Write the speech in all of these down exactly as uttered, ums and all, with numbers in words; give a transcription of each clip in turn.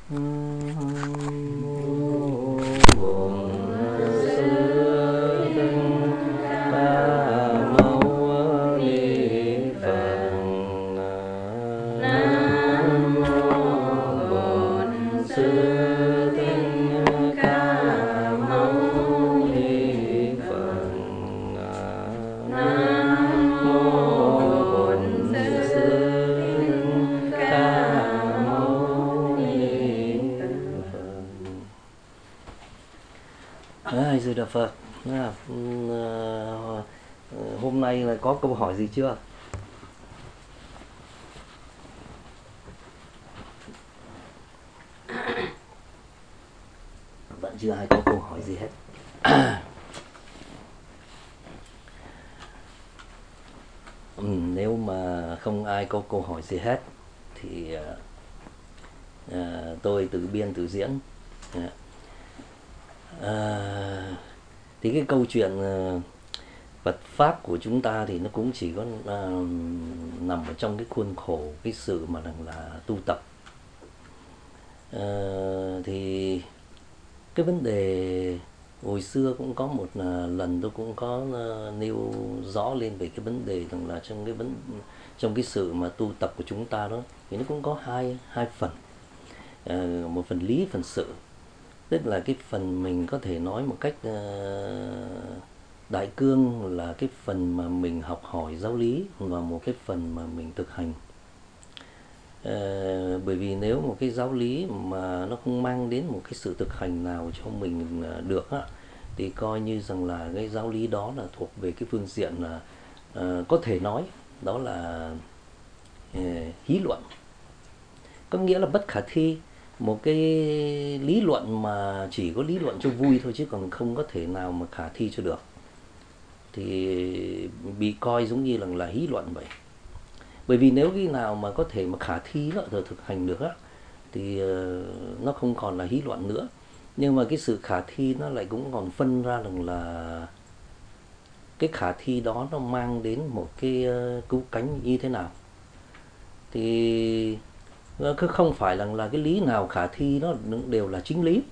À, Sư Đà Phật. À, uh, hôm nay là có câu hỏi gì chưa? Vẫn chưa ai có câu hỏi gì hết. ừ, Nếu mà không ai có câu hỏi gì hết thì uh, uh, tôi tự biên tự diễn. Yeah. Uh, thì cái câu chuyện uh, Phật pháp của chúng ta thì nó cũng chỉ có uh, nằm ở trong cái khuôn khổ cái sự mà là tu tập. Uh, thì cái vấn đề hồi xưa cũng có một uh, lần tôi cũng có uh, nêu rõ lên về cái vấn đề rằng là trong cái vấn trong cái sự mà tu tập của chúng ta đó thì nó cũng có hai hai phần, uh, một phần lý, phần sự. Tức là cái phần mình có thể nói một cách uh, đại cương là cái phần mà mình học hỏi giáo lý, và một cái phần mà mình thực hành. Uh, bởi vì nếu một cái giáo lý mà nó không mang đến một cái sự thực hành nào cho mình uh, được á, thì coi như rằng là cái giáo lý đó là thuộc về cái phương diện là uh, có thể nói đó là uh, hí luận, có nghĩa là bất khả thi. Một cái lý luận mà chỉ có lý luận cho vui thôi, chứ còn không có thể nào mà khả thi cho được, thì bị coi giống như là, là hí luận vậy. Bởi vì nếu cái nào mà có thể mà khả thi đó, rồi thực hành được á, thì uh, nó không còn là hí luận nữa. Nhưng mà cái sự khả thi nó lại cũng còn phân ra rằng là cái khả thi đó nó mang đến một cái uh, cứu cánh như thế nào. Thì cứ không phải là, là cái lý nào khả thi nó đều là chính lý,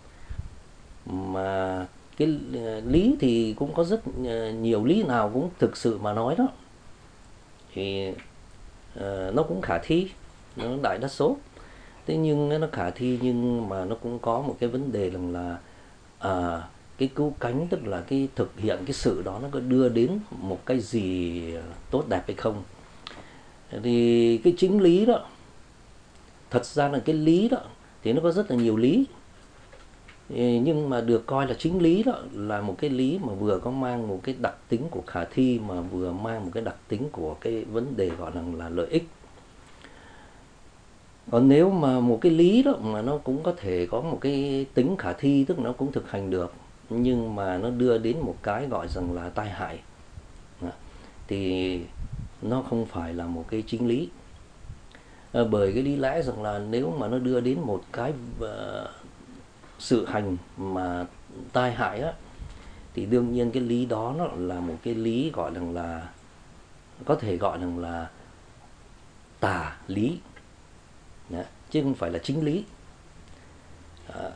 mà cái lý thì cũng có rất nhiều lý nào cũng thực sự mà nói đó thì uh, nó cũng khả thi, nó đại đa số. Thế nhưng nó khả thi nhưng mà nó cũng có một cái vấn đề rằng là à, cái cứu cánh, tức là cái thực hiện cái sự đó nó có đưa đến một cái gì tốt đẹp hay không. Thì cái chính lý đó, thật ra là cái lý đó thì nó có rất là nhiều lý, nhưng mà được coi là chính lý đó là một cái lý mà vừa có mang một cái đặc tính của khả thi, mà vừa mang một cái đặc tính của cái vấn đề gọi là, là lợi ích. Còn nếu mà một cái lý đó mà nó cũng có thể có một cái tính khả thi, tức là nó cũng thực hành được, nhưng mà nó đưa đến một cái gọi rằng là tai hại, thì nó không phải là một cái chính lý. À, bởi cái lý lẽ rằng là nếu mà nó đưa đến một cái uh, sự hành mà tai hại á, thì đương nhiên cái lý đó nó là một cái lý gọi là, là có thể gọi là, là tà lý. Đấy, chứ không phải là chính lý. À,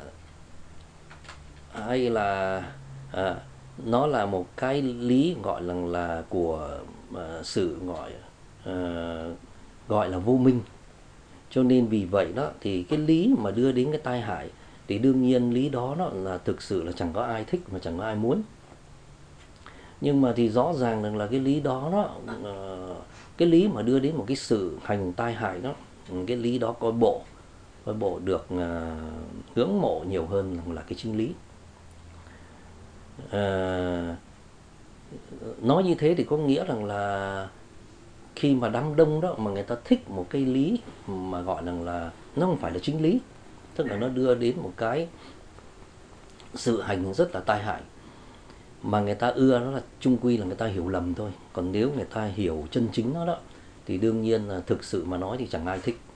hay là à, nó là một cái lý gọi là, là của uh, sự gọi uh, gọi là vô minh. Cho nên vì vậy đó thì cái lý mà đưa đến cái tai hại thì đương nhiên lý đó nó là thực sự là chẳng có ai thích mà chẳng có ai muốn. Nhưng mà thì rõ ràng rằng là cái lý đó đó, uh, cái lý mà đưa đến một cái sự hành tai hại đó, cái lý đó coi bộ coi bộ được uh, ngưỡng mộ nhiều hơn là cái chính lý. Uh, nói như thế thì có nghĩa rằng là khi mà đám đông đó mà người ta thích một cái lý mà gọi rằng là nó không phải là chính lý, tức là nó đưa đến một cái sự hành rất là tai hại, mà người ta ưa nó là chung quy là người ta hiểu lầm thôi. Còn nếu người ta hiểu chân chính nó đó thì đương nhiên là thực sự mà nói thì chẳng ai thích.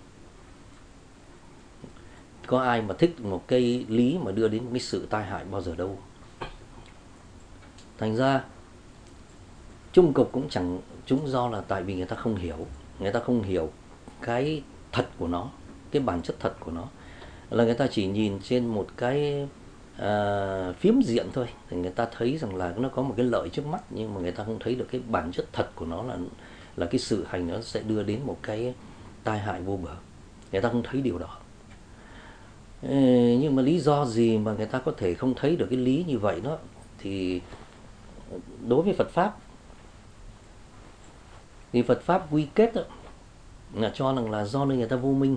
Có ai mà thích một cái lý mà đưa đến một cái sự tai hại bao giờ đâu. Thành ra chung cục cũng chẳng, chúng do là tại vì người ta không hiểu, người ta không hiểu cái thật của nó, cái bản chất thật của nó. là người ta chỉ nhìn trên một cái à, phiến diện thôi, thì người ta thấy rằng là nó có một cái lợi trước mắt, nhưng mà người ta không thấy được cái bản chất thật của nó là là cái sự hành nó sẽ đưa đến một cái tai hại vô bờ. Người ta không thấy điều đó. Ê, nhưng mà lý do gì mà người ta có thể không thấy được cái lý như vậy đó? Thì đối với Phật pháp thì Phật pháp quy kết đó, là cho rằng là do người ta vô minh.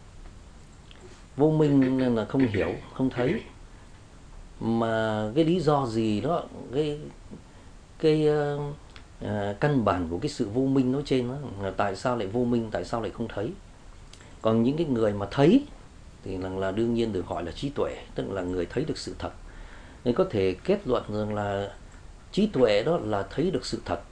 Vô minh nên là không hiểu, không thấy. Mà cái lý do gì đó, cái cái uh, uh, căn bản của cái sự vô minh nói trên đó là tại sao lại vô minh, tại sao lại không thấy. Còn những cái người mà thấy thì là, là đương nhiên được gọi là trí tuệ, tức là người thấy được sự thật. Người có thể kết luận rằng là trí tuệ đó là thấy được sự thật.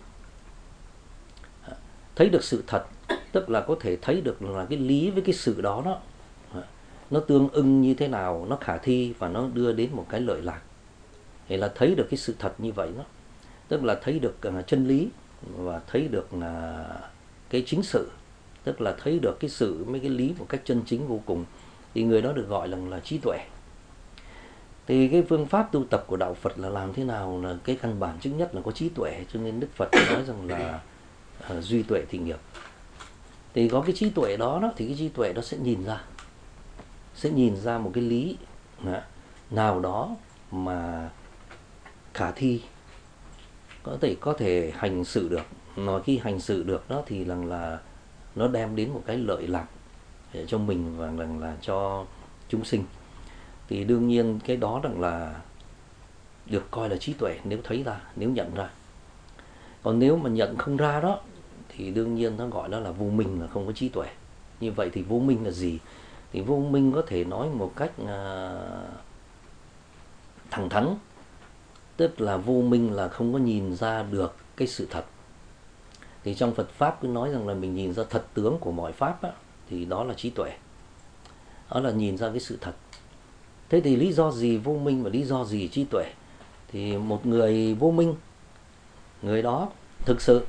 Thấy được sự thật tức là có thể thấy được là cái lý với cái sự đó đó nó tương ưng như thế nào, nó khả thi và nó đưa đến một cái lợi lạc. Thì là thấy được cái sự thật như vậy đó, tức là thấy được uh, chân lý và thấy được là uh, cái chính sự, tức là thấy được cái sự mấy cái lý một cách chân chính vô cùng, thì người đó được gọi là là trí tuệ. Thì cái phương pháp tu tập của đạo Phật là làm thế nào là cái căn bản trước nhất là có trí tuệ, cho nên Đức Phật nói rằng là uh, duy tuệ thị nghiệp. Thì có cái trí tuệ đó, đó thì cái trí tuệ đó sẽ nhìn ra sẽ nhìn ra một cái lý nào đó mà khả thi, có thể có thể hành xử được. Mà khi hành xử được đó thì rằng là nó đem đến một cái lợi lạc để cho mình và rằng là cho chúng sinh. Thì đương nhiên cái đó rằng là được coi là trí tuệ nếu thấy ra, nếu nhận ra. Còn nếu mà nhận không ra đó thì đương nhiên nó gọi đó là vô minh, là không có trí tuệ. Như vậy thì vô minh là gì? Thì vô minh có thể nói một cách uh, thẳng thắn, tức là vô minh là không có nhìn ra được cái sự thật. Thì trong Phật pháp cứ nói rằng là mình nhìn ra thật tướng của mọi pháp á, thì đó là trí tuệ, đó là nhìn ra cái sự thật. Thế thì lý do gì vô minh và lý do gì trí tuệ? Thì một người vô minh, người đó thực sự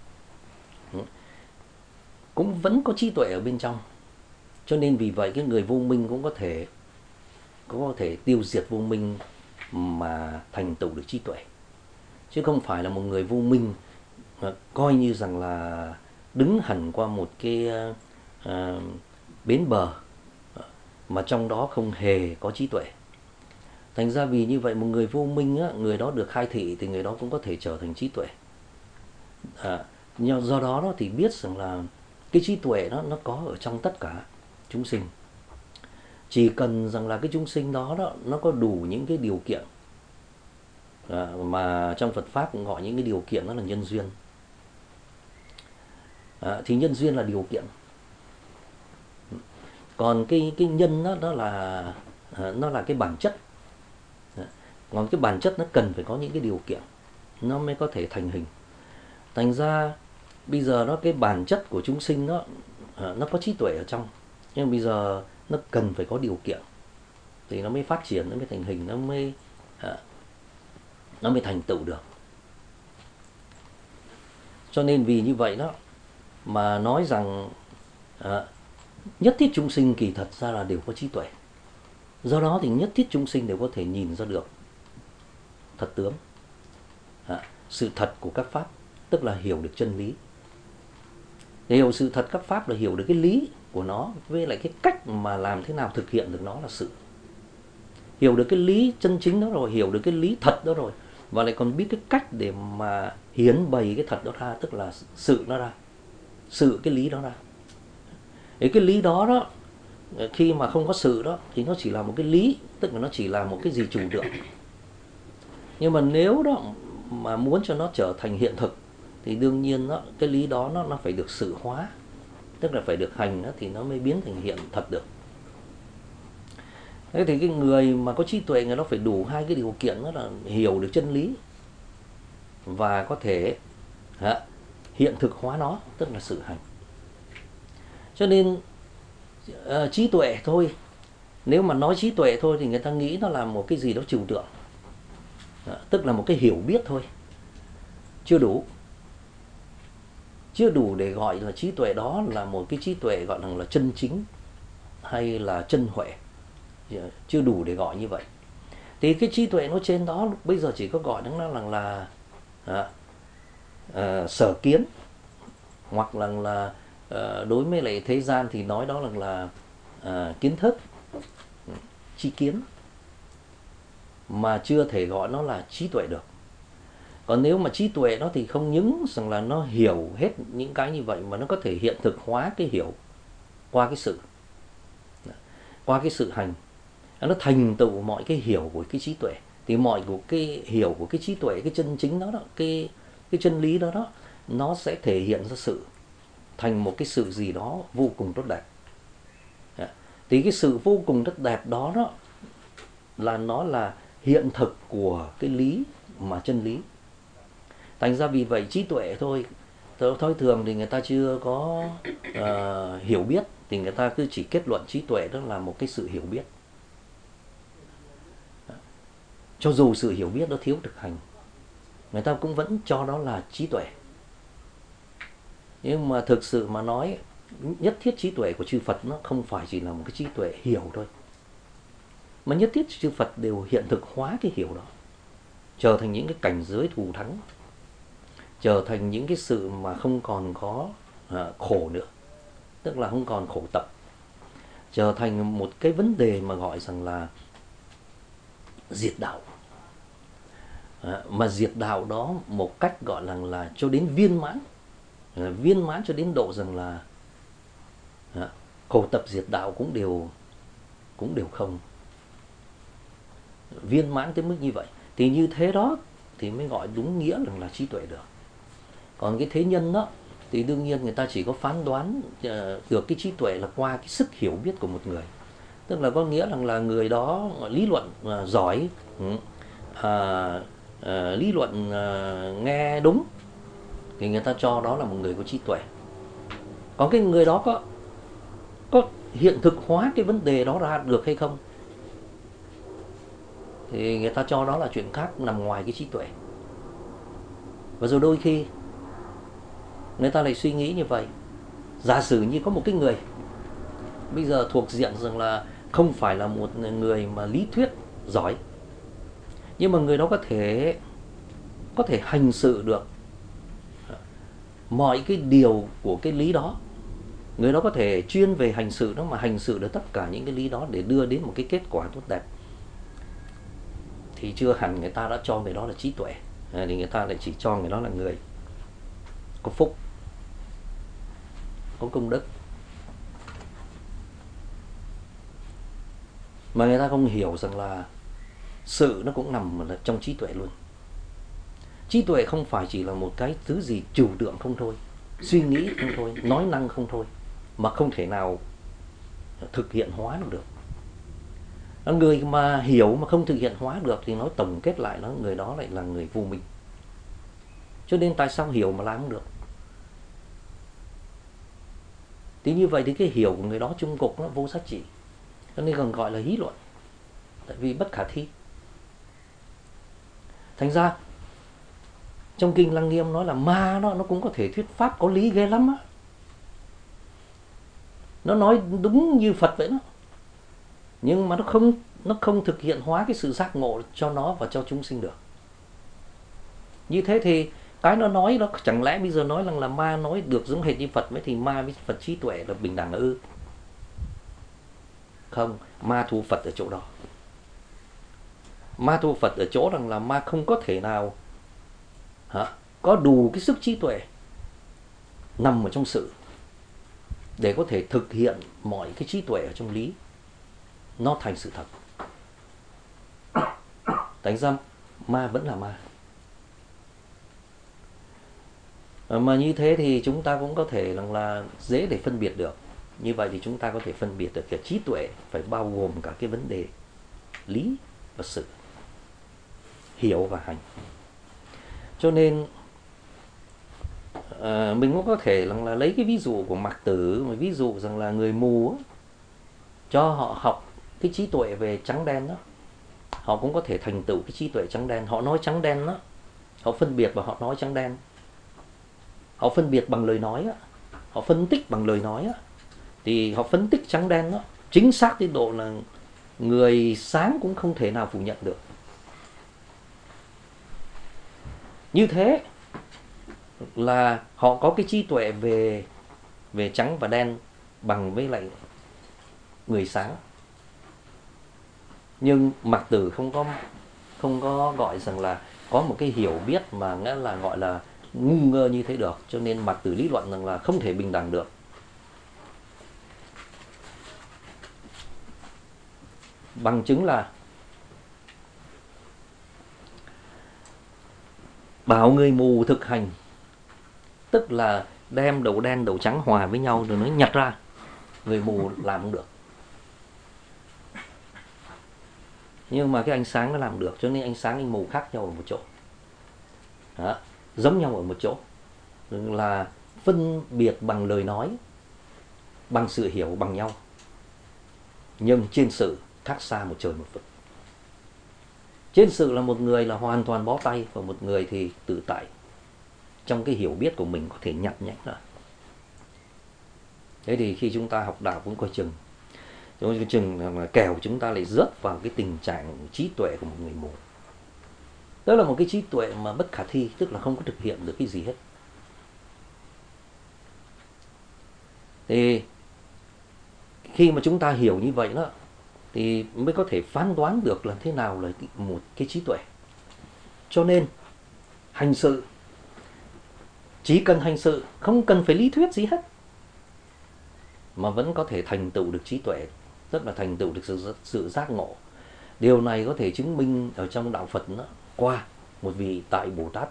cũng vẫn có trí tuệ ở bên trong, cho nên vì vậy cái người vô minh cũng có thể cũng có thể tiêu diệt vô minh mà thành tựu được trí tuệ, chứ không phải là một người vô minh coi như rằng là đứng hẳn qua một cái uh, bến bờ mà trong đó không hề có trí tuệ. Thành ra vì như vậy một người vô minh á, người đó được khai thị thì người đó cũng có thể trở thành trí tuệ. À, do đó, đó thì biết rằng là cái trí tuệ đó nó có ở trong tất cả chúng sinh. Chỉ cần rằng là cái chúng sinh đó, đó nó có đủ những cái điều kiện à, mà trong Phật pháp cũng gọi những cái điều kiện đó là nhân duyên. À, thì nhân duyên là điều kiện. Còn cái cái nhân đó, đó là nó là cái bản chất. Còn cái bản chất nó cần phải có những cái điều kiện nó mới có thể thành hình. Thành ra bây giờ nó cái bản chất của chúng sinh đó nó có trí tuệ ở trong, nhưng bây giờ nó cần phải có điều kiện thì nó mới phát triển, nó mới thành hình, nó mới nó mới thành tựu được. Cho nên vì như vậy đó mà nói rằng à, nhất thiết chúng sinh kỳ thật ra là đều có trí tuệ. Do đó thì nhất thiết chúng sinh đều có thể nhìn ra được thật tướng, à, sự thật của các pháp, tức là hiểu được chân lý. Để hiểu sự thật các pháp là hiểu được cái lý của nó, với lại cái cách mà làm thế nào thực hiện được nó là sự. Hiểu được cái lý chân chính đó rồi, hiểu được cái lý thật đó rồi, và lại còn biết cái cách để mà hiến bày cái thật đó ra, tức là sự nó ra, sự cái lý đó ra. Để cái lý đó đó, khi mà không có sự đó thì nó chỉ là một cái lý, tức là nó chỉ là một cái gì trừu tượng. Nhưng mà nếu đó mà muốn cho nó trở thành hiện thực thì đương nhiên đó, cái lý đó nó, nó phải được sự hóa, tức là phải được hành đó, thì nó mới biến thành hiện thật được. Thế thì cái người mà có trí tuệ, người đó phải đủ hai cái điều kiện, đó là hiểu được chân lý và có thể hả, hiện thực hóa nó, tức là sự hành. Cho nên uh, trí tuệ thôi, nếu mà nói trí tuệ thôi thì người ta nghĩ nó là một cái gì đó trừu tượng, à, tức là một cái hiểu biết thôi, chưa đủ. Chưa đủ để gọi là trí tuệ đó là một cái trí tuệ gọi là, là chân chính hay là chân huệ. chưa đủ để gọi như vậy. Thì cái trí tuệ nó trên đó bây giờ chỉ có gọi nó là là à, à, sở kiến, hoặc là là à, đối với lại thế gian thì nói đó là là à, kiến thức, tri kiến, mà chưa thể gọi nó là trí tuệ được. Còn nếu mà trí tuệ nó thì không những rằng là nó hiểu hết những cái như vậy, mà nó có thể hiện thực hóa cái hiểu qua cái sự, qua cái sự hành. Nó thành tựu mọi cái hiểu của cái trí tuệ. Thì mọi của cái hiểu của cái trí tuệ, cái chân chính đó, đó cái cái chân lý đó đó, nó sẽ thể hiện ra sự thành một cái sự gì đó vô cùng tốt đẹp. Thì cái sự vô cùng tốt đẹp đó đó là nó là hiện thực của cái lý mà chân lý. Thành ra vì vậy trí tuệ thôi, thôi thường thì người ta chưa có uh, hiểu biết, thì người ta cứ chỉ kết luận trí tuệ đó là một cái sự hiểu biết. Cho dù sự hiểu biết đó thiếu thực hành, người ta cũng vẫn cho đó là trí tuệ. Nhưng mà thực sự mà nói, nhất thiết trí tuệ của chư Phật nó không phải chỉ là một cái trí tuệ hiểu thôi, mà nhất thiết chư Phật đều hiện thực hóa cái hiểu đó, trở thành những cái cảnh giới thù thắng, trở thành những cái sự mà không còn có à, khổ nữa, tức là không còn khổ tập, trở thành một cái vấn đề mà gọi rằng là diệt đạo. À, mà diệt đạo đó một cách gọi là là cho đến viên mãn, à, viên mãn cho đến độ rằng là à, khổ tập diệt đạo cũng đều cũng đều không, viên mãn tới mức như vậy. Thì như thế đó thì mới gọi đúng nghĩa rằng là trí tuệ được. Còn cái thế nhân đó thì đương nhiên người ta chỉ có phán đoán uh, được cái trí tuệ là qua cái sức hiểu biết của một người. Tức là có nghĩa rằng là người đó lý luận uh, giỏi, uh, uh, lý luận uh, nghe đúng, thì người ta cho đó là một người có trí tuệ. Còn cái người đó có có hiện thực hóa cái vấn đề đó ra được hay không, thì người ta cho đó là chuyện khác, nằm ngoài cái trí tuệ. Và rồi đôi khi người ta lại suy nghĩ như vậy. Giả sử như có một cái người bây giờ thuộc diện rằng là không phải là một người mà lý thuyết giỏi, nhưng mà người đó có thể có thể hành sự được mọi cái điều của cái lý đó. Người đó có thể chuyên về hành sự đó, mà hành sự được tất cả những cái lý đó để đưa đến một cái kết quả tốt đẹp, thì chưa hẳn người ta đã cho người đó là trí tuệ, thì người ta lại chỉ cho người đó là người có phúc, có công đức. Mà người ta không hiểu rằng là sự nó cũng nằm trong trí tuệ luôn. Trí tuệ không phải chỉ là một cái thứ gì trừu tượng không thôi, suy nghĩ không thôi, nói năng không thôi, mà không thể nào thực hiện hóa được. Người mà hiểu mà không thực hiện hóa được thì nói tổng kết lại nó, người đó lại là người vô minh. Cho nên tại sao hiểu mà làm không được? Thì như vậy thì cái hiểu của người đó chung cục nó vô giá trị, cho nên còn gọi là hí luận, tại vì bất khả thi. Thành ra trong kinh Lăng Nghiêm nói là ma nó nó cũng có thể thuyết pháp có lý ghê lắm á. Nó nói đúng như Phật vậy đó, nhưng mà nó không nó không thực hiện hóa cái sự giác ngộ cho nó và cho chúng sinh được. Như thế thì cái nó nói đó, chẳng lẽ bây giờ nói rằng là ma nói được giống hệt như Phật với, thì ma với Phật trí tuệ là bình đẳng ư? Không, ma thua Phật ở chỗ đó. Ma thua Phật ở chỗ rằng là ma không có thể nào hả, có đủ cái sức trí tuệ nằm ở trong sự để có thể thực hiện mọi cái trí tuệ ở trong lý nó thành sự thật. Thành ra ma vẫn là ma. Mà như thế thì chúng ta cũng có thể là, là dễ để phân biệt được. Như vậy thì chúng ta có thể phân biệt được cái trí tuệ phải bao gồm cả cái vấn đề lý và sự, hiểu và hành. Cho nên à, mình cũng có thể là, là lấy cái ví dụ của Mạc Tử, mà ví dụ rằng là người mù cho họ học cái trí tuệ về trắng đen đó, họ cũng có thể thành tựu cái trí tuệ trắng đen. Họ nói trắng đen đó, họ phân biệt và họ nói trắng đen. Họ phân biệt bằng lời nói á, họ phân tích bằng lời nói á, thì họ phân tích trắng đen đó chính xác đến độ là người sáng cũng không thể nào phủ nhận được. Như thế là họ có cái trí tuệ về về trắng và đen bằng với lại người sáng. Nhưng Mạc Tử không có không có gọi rằng là có một cái hiểu biết mà nghĩa là gọi là ngu ngơ như thế được, cho nên Mạc Tử lý luận rằng là không thể bình đẳng được. Bằng chứng là bảo người mù thực hành, tức là đem đầu đen đầu trắng hòa với nhau rồi nó nhặt ra, người mù làm không được. Nhưng mà cái ánh sáng nó làm được, cho nên ánh sáng ánh mù khác nhau ở một chỗ. Đó, giống nhau ở một chỗ là phân biệt bằng lời nói, bằng sự hiểu bằng nhau, nhưng trên sự khác xa một trời một vực. Trên sự là một người là hoàn toàn bó tay, và một người thì tự tại trong cái hiểu biết của mình có thể nhặt nhạnh ra. Thế thì khi chúng ta học đạo cũng coi chừng, coi chừng là kẻo chúng ta lại rớt vào cái tình trạng trí tuệ của một người mù. Đó là một cái trí tuệ mà bất khả thi, tức là không có thực hiện được cái gì hết. Thì khi mà chúng ta hiểu như vậy đó, thì mới có thể phán đoán được là thế nào là một cái trí tuệ. Cho nên hành sự, chỉ cần hành sự, không cần phải lý thuyết gì hết, mà vẫn có thể thành tựu được trí tuệ, tức là thành tựu được sự, sự giác ngộ. Điều này có thể chứng minh ở trong đạo Phật đó, qua một vị Đại Bồ Tát.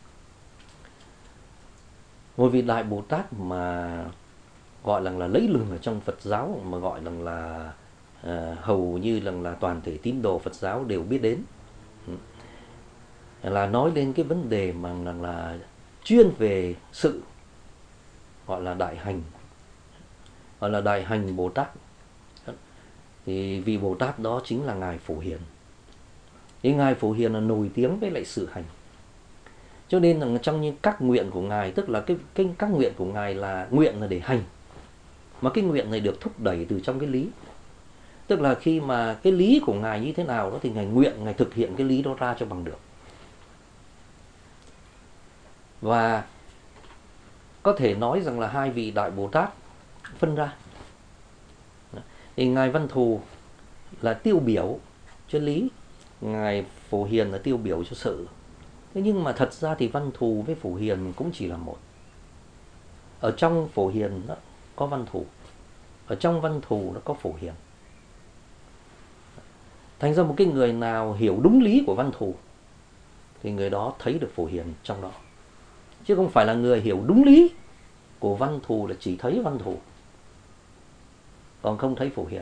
Một vị Đại Bồ Tát mà gọi là, là lấy lừng ở trong Phật giáo, mà gọi là, là à, hầu như là, là toàn thể tín đồ Phật giáo đều biết đến. Là nói lên cái vấn đề mà là, là chuyên về sự, gọi là đại hành, gọi là đại hành Bồ Tát. Thì vị Bồ Tát đó chính là Ngài Phổ Hiền. Thì Ngài Phổ Hiền là nổi tiếng với lại sự hành. Cho nên là trong những các nguyện của Ngài, tức là cái, cái các nguyện của Ngài là nguyện là để hành, mà cái nguyện này được thúc đẩy từ trong cái lý. Tức là khi mà cái lý của Ngài như thế nào đó thì Ngài nguyện, Ngài thực hiện cái lý đó ra cho bằng được. Và có thể nói rằng là hai vị Đại Bồ Tát phân ra. Thì Ngài Văn Thù là tiêu biểu cho lý, Ngài Phổ Hiền là tiêu biểu cho sự. Thế nhưng mà thật ra thì Văn Thù với Phổ Hiền cũng chỉ là một. Ở trong Phổ Hiền đó có Văn Thù, ở trong Văn Thù nó có Phổ Hiền. Thành ra một cái người nào hiểu đúng lý của Văn Thù thì người đó thấy được Phổ Hiền trong đó. Chứ không phải là người hiểu đúng lý của Văn Thù là chỉ thấy Văn Thù, còn không thấy Phổ Hiền.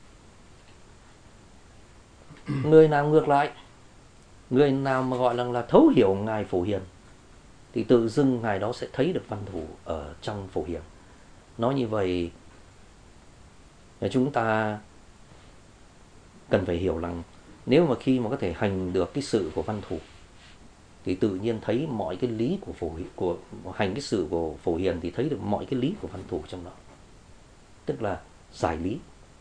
Người nào ngược lại, người nào mà gọi là, là thấu hiểu Ngài Phổ Hiền thì tự dưng Ngài đó sẽ thấy được Văn Thù ở trong Phổ Hiền. Nói như vậy, chúng ta cần phải hiểu rằng nếu mà khi mà có thể hành được cái sự của Văn Thù thì tự nhiên thấy mọi cái lý của Phổ của hành cái sự của Phổ Hiền thì thấy được mọi cái lý của Văn Thù trong đó. Tức là giải lý,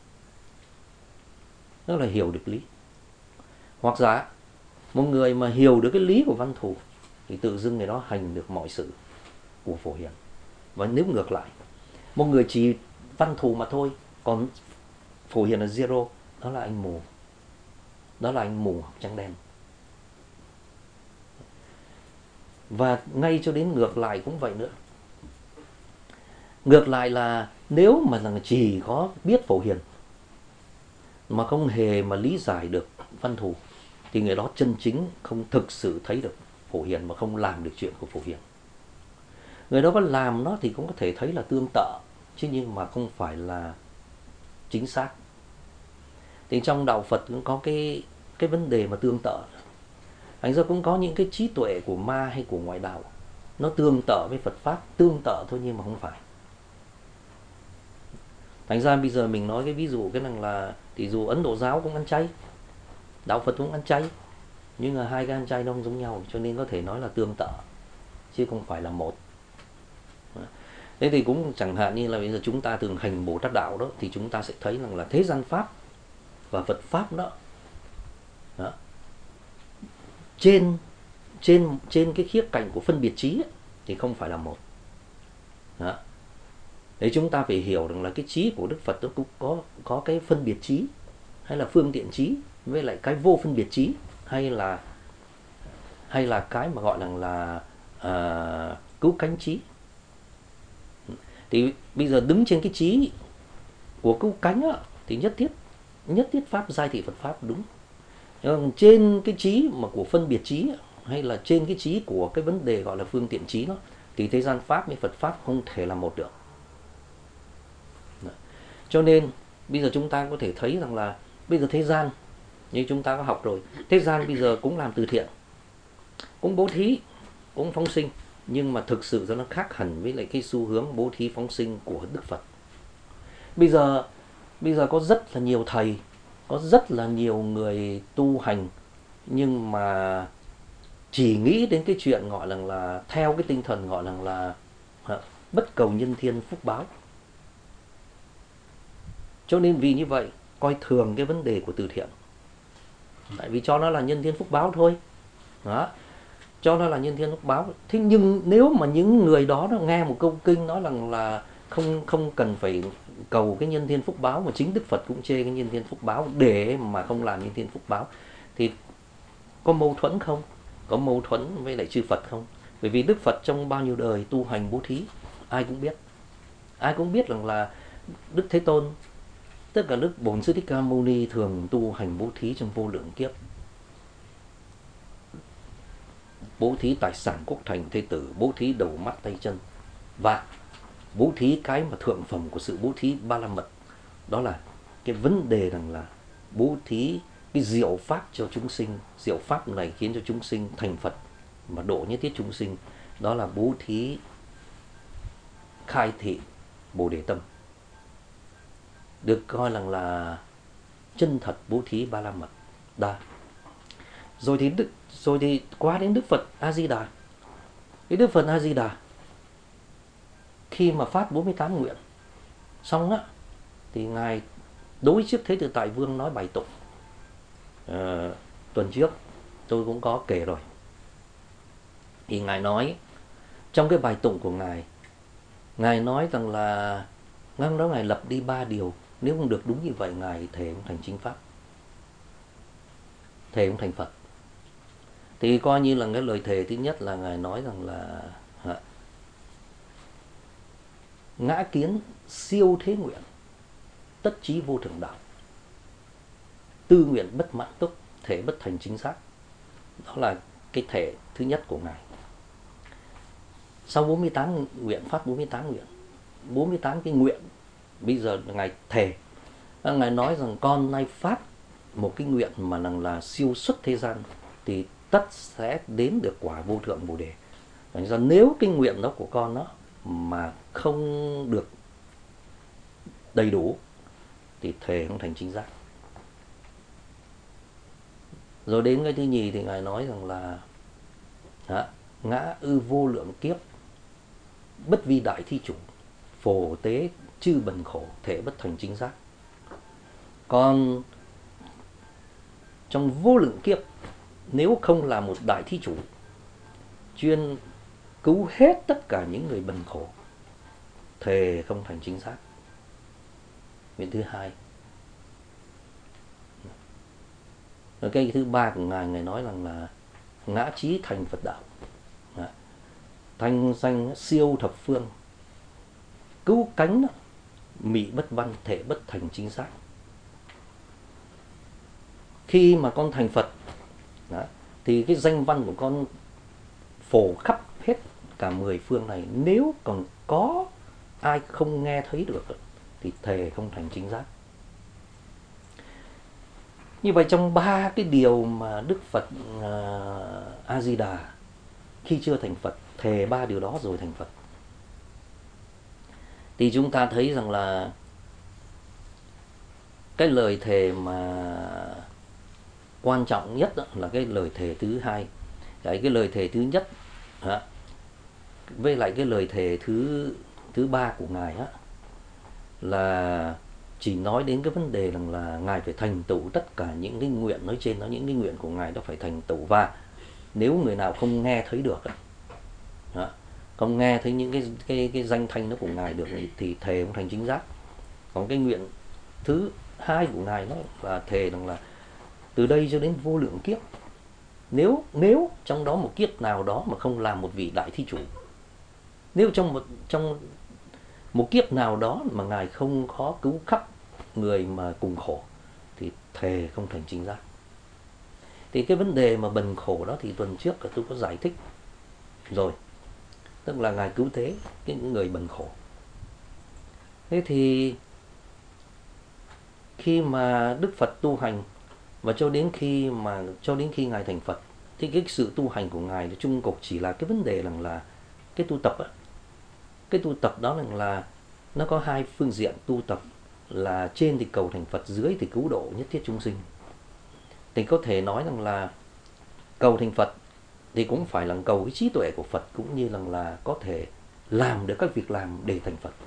tức là hiểu được lý. Hoặc giả một người mà hiểu được cái lý của Văn Thù thì tự dưng người đó hành được mọi sự của Phổ Hiền. Và nếu ngược lại, một người chỉ Văn Thù mà thôi, còn Phổ Hiền là zero, đó là anh mù. Đó là anh mù học trắng đen. Và ngay cho đến ngược lại cũng vậy nữa. Ngược lại là nếu mà là chỉ có biết Phổ Hiền mà không hề mà lý giải được Văn Thù thì người đó chân chính không thực sự thấy được Phổ Hiền mà không làm được chuyện của Phổ Hiền. Người đó có làm nó thì cũng có thể thấy là tương tự, chứ nhưng mà không phải là chính xác. Thì trong đạo Phật cũng có cái cái vấn đề mà tương tự. Thành ra cũng có những cái trí tuệ của ma hay của ngoại đạo nó tương tự với Phật Pháp, tương tự thôi nhưng mà không phải. Thành ra bây giờ mình nói cái ví dụ cái rằng là thì dù Ấn Độ giáo cũng ăn chay, đạo Phật cũng ăn chay, nhưng mà hai cái ăn chay nó không giống nhau, cho nên có thể nói là tương tự chứ không phải là một. Thế thì cũng chẳng hạn như là bây giờ chúng ta thường hành Bồ Tát đạo đó, thì chúng ta sẽ thấy rằng là thế gian Pháp và Phật pháp đó, đó. trên trên trên cái khía cạnh của phân biệt trí ấy, thì không phải là một. Đó. Đấy, chúng ta phải hiểu rằng là cái trí của Đức Phật nó cũng có có cái phân biệt trí, hay là phương tiện trí, với lại cái vô phân biệt trí, hay là hay là cái mà gọi rằng là uh, cứu cánh trí. Thì bây giờ đứng trên cái trí của cứu cánh á, thì nhất thiết nhất thiết pháp giai thị Phật pháp đúng. Nhưng trên cái trí mà của phân biệt trí, hay là trên cái trí của cái vấn đề gọi là phương tiện trí đó, thì thế gian pháp với Phật pháp không thể là một được. Cho nên bây giờ chúng ta có thể thấy rằng là bây giờ thế gian, như chúng ta có học rồi, thế gian bây giờ cũng làm từ thiện, cũng bố thí, cũng phóng sinh, nhưng mà thực sự ra nó khác hẳn với lại cái xu hướng bố thí phóng sinh của Đức Phật. Bây giờ bây giờ có rất là nhiều thầy, có rất là nhiều người tu hành, nhưng mà chỉ nghĩ đến cái chuyện gọi là là theo cái tinh thần gọi là là bất cầu nhân thiên phúc báo. Cho nên vì như vậy coi thường cái vấn đề của từ thiện, tại vì cho nó là nhân thiên phúc báo thôi. Đó, cho nó là nhân thiên phúc báo. Thế nhưng nếu mà những người đó nó nghe một câu kinh nói rằng là không không cần phải cầu cái nhân thiên phúc báo, mà chính Đức Phật cũng chê cái nhân thiên phúc báo để mà không làm nhân thiên phúc báo, thì có mâu thuẫn không? Có mâu thuẫn với lại chư Phật không? Bởi vì Đức Phật trong bao nhiêu đời tu hành bố thí, ai cũng biết. Ai cũng biết rằng là Đức Thế Tôn, tất cả Đức Bổn Sư Thích Ca Mâu Ni thường tu hành bố thí trong vô lượng kiếp. Bố thí tài sản quốc thành thế tử, bố thí đầu mắt tay chân, và bố thí cái mà thượng phẩm của sự bố thí ba la mật, đó là cái vấn đề rằng là bố thí cái diệu pháp cho chúng sinh. Diệu pháp này khiến cho chúng sinh thành Phật mà độ nhất thiết chúng sinh, đó là bố thí khai thị Bồ Đề tâm, được coi rằng là chân thật bố thí ba la mật đa. Rồi thì đức rồi thì qua đến Đức Phật A Di Đà. Cái Đức Phật A Di Đà khi mà phát bốn mươi tám nguyện xong á, thì ngài đối trước Thế Tự Tại Vương nói bài tụng. À, tuần trước tôi cũng có kể rồi. Thì ngài nói trong cái bài tụng của ngài, ngài nói rằng là ngang đó ngài lập đi ba điều, nếu không được đúng như vậy ngài thề không thành chính pháp, thề không thành Phật. Thì coi như là cái lời thề thứ nhất là ngài nói rằng là hả, ngã kiến siêu thế nguyện, tất chí vô thượng đạo, tư nguyện bất mãn túc, thể bất thành chính xác. Đó là cái thể thứ nhất của ngài. Sau bốn mươi tám nguyện, phát bốn mươi tám nguyện, bốn mươi tám cái nguyện, bây giờ ngài thề, ngài nói rằng con nay phát một cái nguyện mà rằng là siêu xuất thế gian, thì tất sẽ đến được quả vô thượng Bồ Đề. Thành ra nếu cái nguyện đó của con đó mà không được đầy đủ thì thề không thành chính giác. Rồi đến cái thứ nhì thì ngài nói rằng là đó, ngã ư vô lượng kiếp, bất vi đại thi chủ, phổ tế chư bần khổ, thể bất thành chính giác. Còn trong vô lượng kiếp, nếu không là một đại thí chủ chuyên cứu hết tất cả những người bần khổ, thề không thành chính xác. Nguyện thứ hai. Rồi cái thứ ba của ngài, ngài nói rằng là ngã trí thành Phật đạo, thanh danh siêu thập phương, cứu cánh mị bất văn, thể bất thành chính xác. Khi mà con thành Phật đó, thì cái danh văn của con phổ khắp hết cả mười phương này, nếu còn có ai không nghe thấy được thì thề không thành chính giác. Như vậy trong ba cái điều mà Đức Phật uh, A Di Đà khi chưa thành Phật thề ba điều đó rồi thành Phật, thì chúng ta thấy rằng là cái lời thề mà quan trọng nhất đó là cái lời thề thứ hai. Cái, cái lời thề thứ nhất đó, với lại cái lời thề thứ thứ ba của ngài đó, là chỉ nói đến cái vấn đề rằng là Ngài phải thành tựu tất cả những cái nguyện nói trên đó, những cái nguyện của Ngài đó phải thành tựu. Và nếu người nào không nghe thấy được đó, không nghe thấy những cái cái cái danh thanh đó của Ngài được thì thề không thành chính giác. Còn cái nguyện thứ hai của Ngài nó là thề rằng là từ đây cho đến vô lượng kiếp, nếu nếu trong đó một kiếp nào đó mà không làm một vị đại thí chủ, nếu trong một trong một kiếp nào đó mà Ngài không có cứu khắp người mà cùng khổ thì thề không thành chính giác. Thì cái vấn đề mà bần khổ đó thì tuần trước là tôi có giải thích rồi, tức là Ngài cứu thế cái người bần khổ. Thế thì khi mà Đức Phật tu hành và cho đến khi mà cho đến khi Ngài thành Phật thì cái sự tu hành của Ngài là chung cục chỉ là cái vấn đề rằng là cái tu tập á. Cái tu tập đó rằng là nó có hai phương diện tu tập, là trên thì cầu thành Phật, dưới thì cứu độ nhất thiết chúng sinh. Thì có thể nói rằng là cầu thành Phật thì cũng phải là cầu cái trí tuệ của Phật, cũng như là, là có thể làm được các việc làm để thành Phật.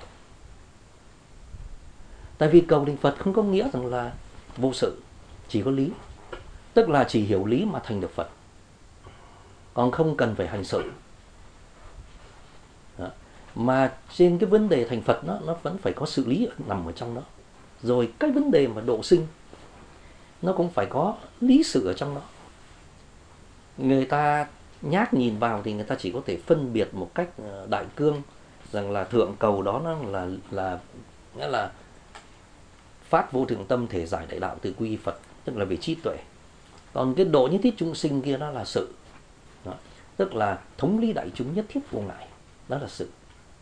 Tại vì cầu thành Phật không có nghĩa rằng là vô sự, chỉ có lý, tức là chỉ hiểu lý mà thành được Phật, còn không cần phải hành sự. Đó. Mà trên cái vấn đề thành Phật đó, nó vẫn phải có sự lý nằm ở trong đó. Rồi cái vấn đề mà độ sinh nó cũng phải có lý sự ở trong đó. Người ta nhát nhìn vào thì người ta chỉ có thể phân biệt một cách đại cương rằng là thượng cầu đó nó là là nghĩa là phát vô thượng tâm thể giải đại đạo từ quy Phật, tức là về trí tuệ. Còn cái độ nhất thiết chúng sinh kia đó là sự. Đó. Tức là thống lý đại chúng nhất thiết vô ngại, đó là sự.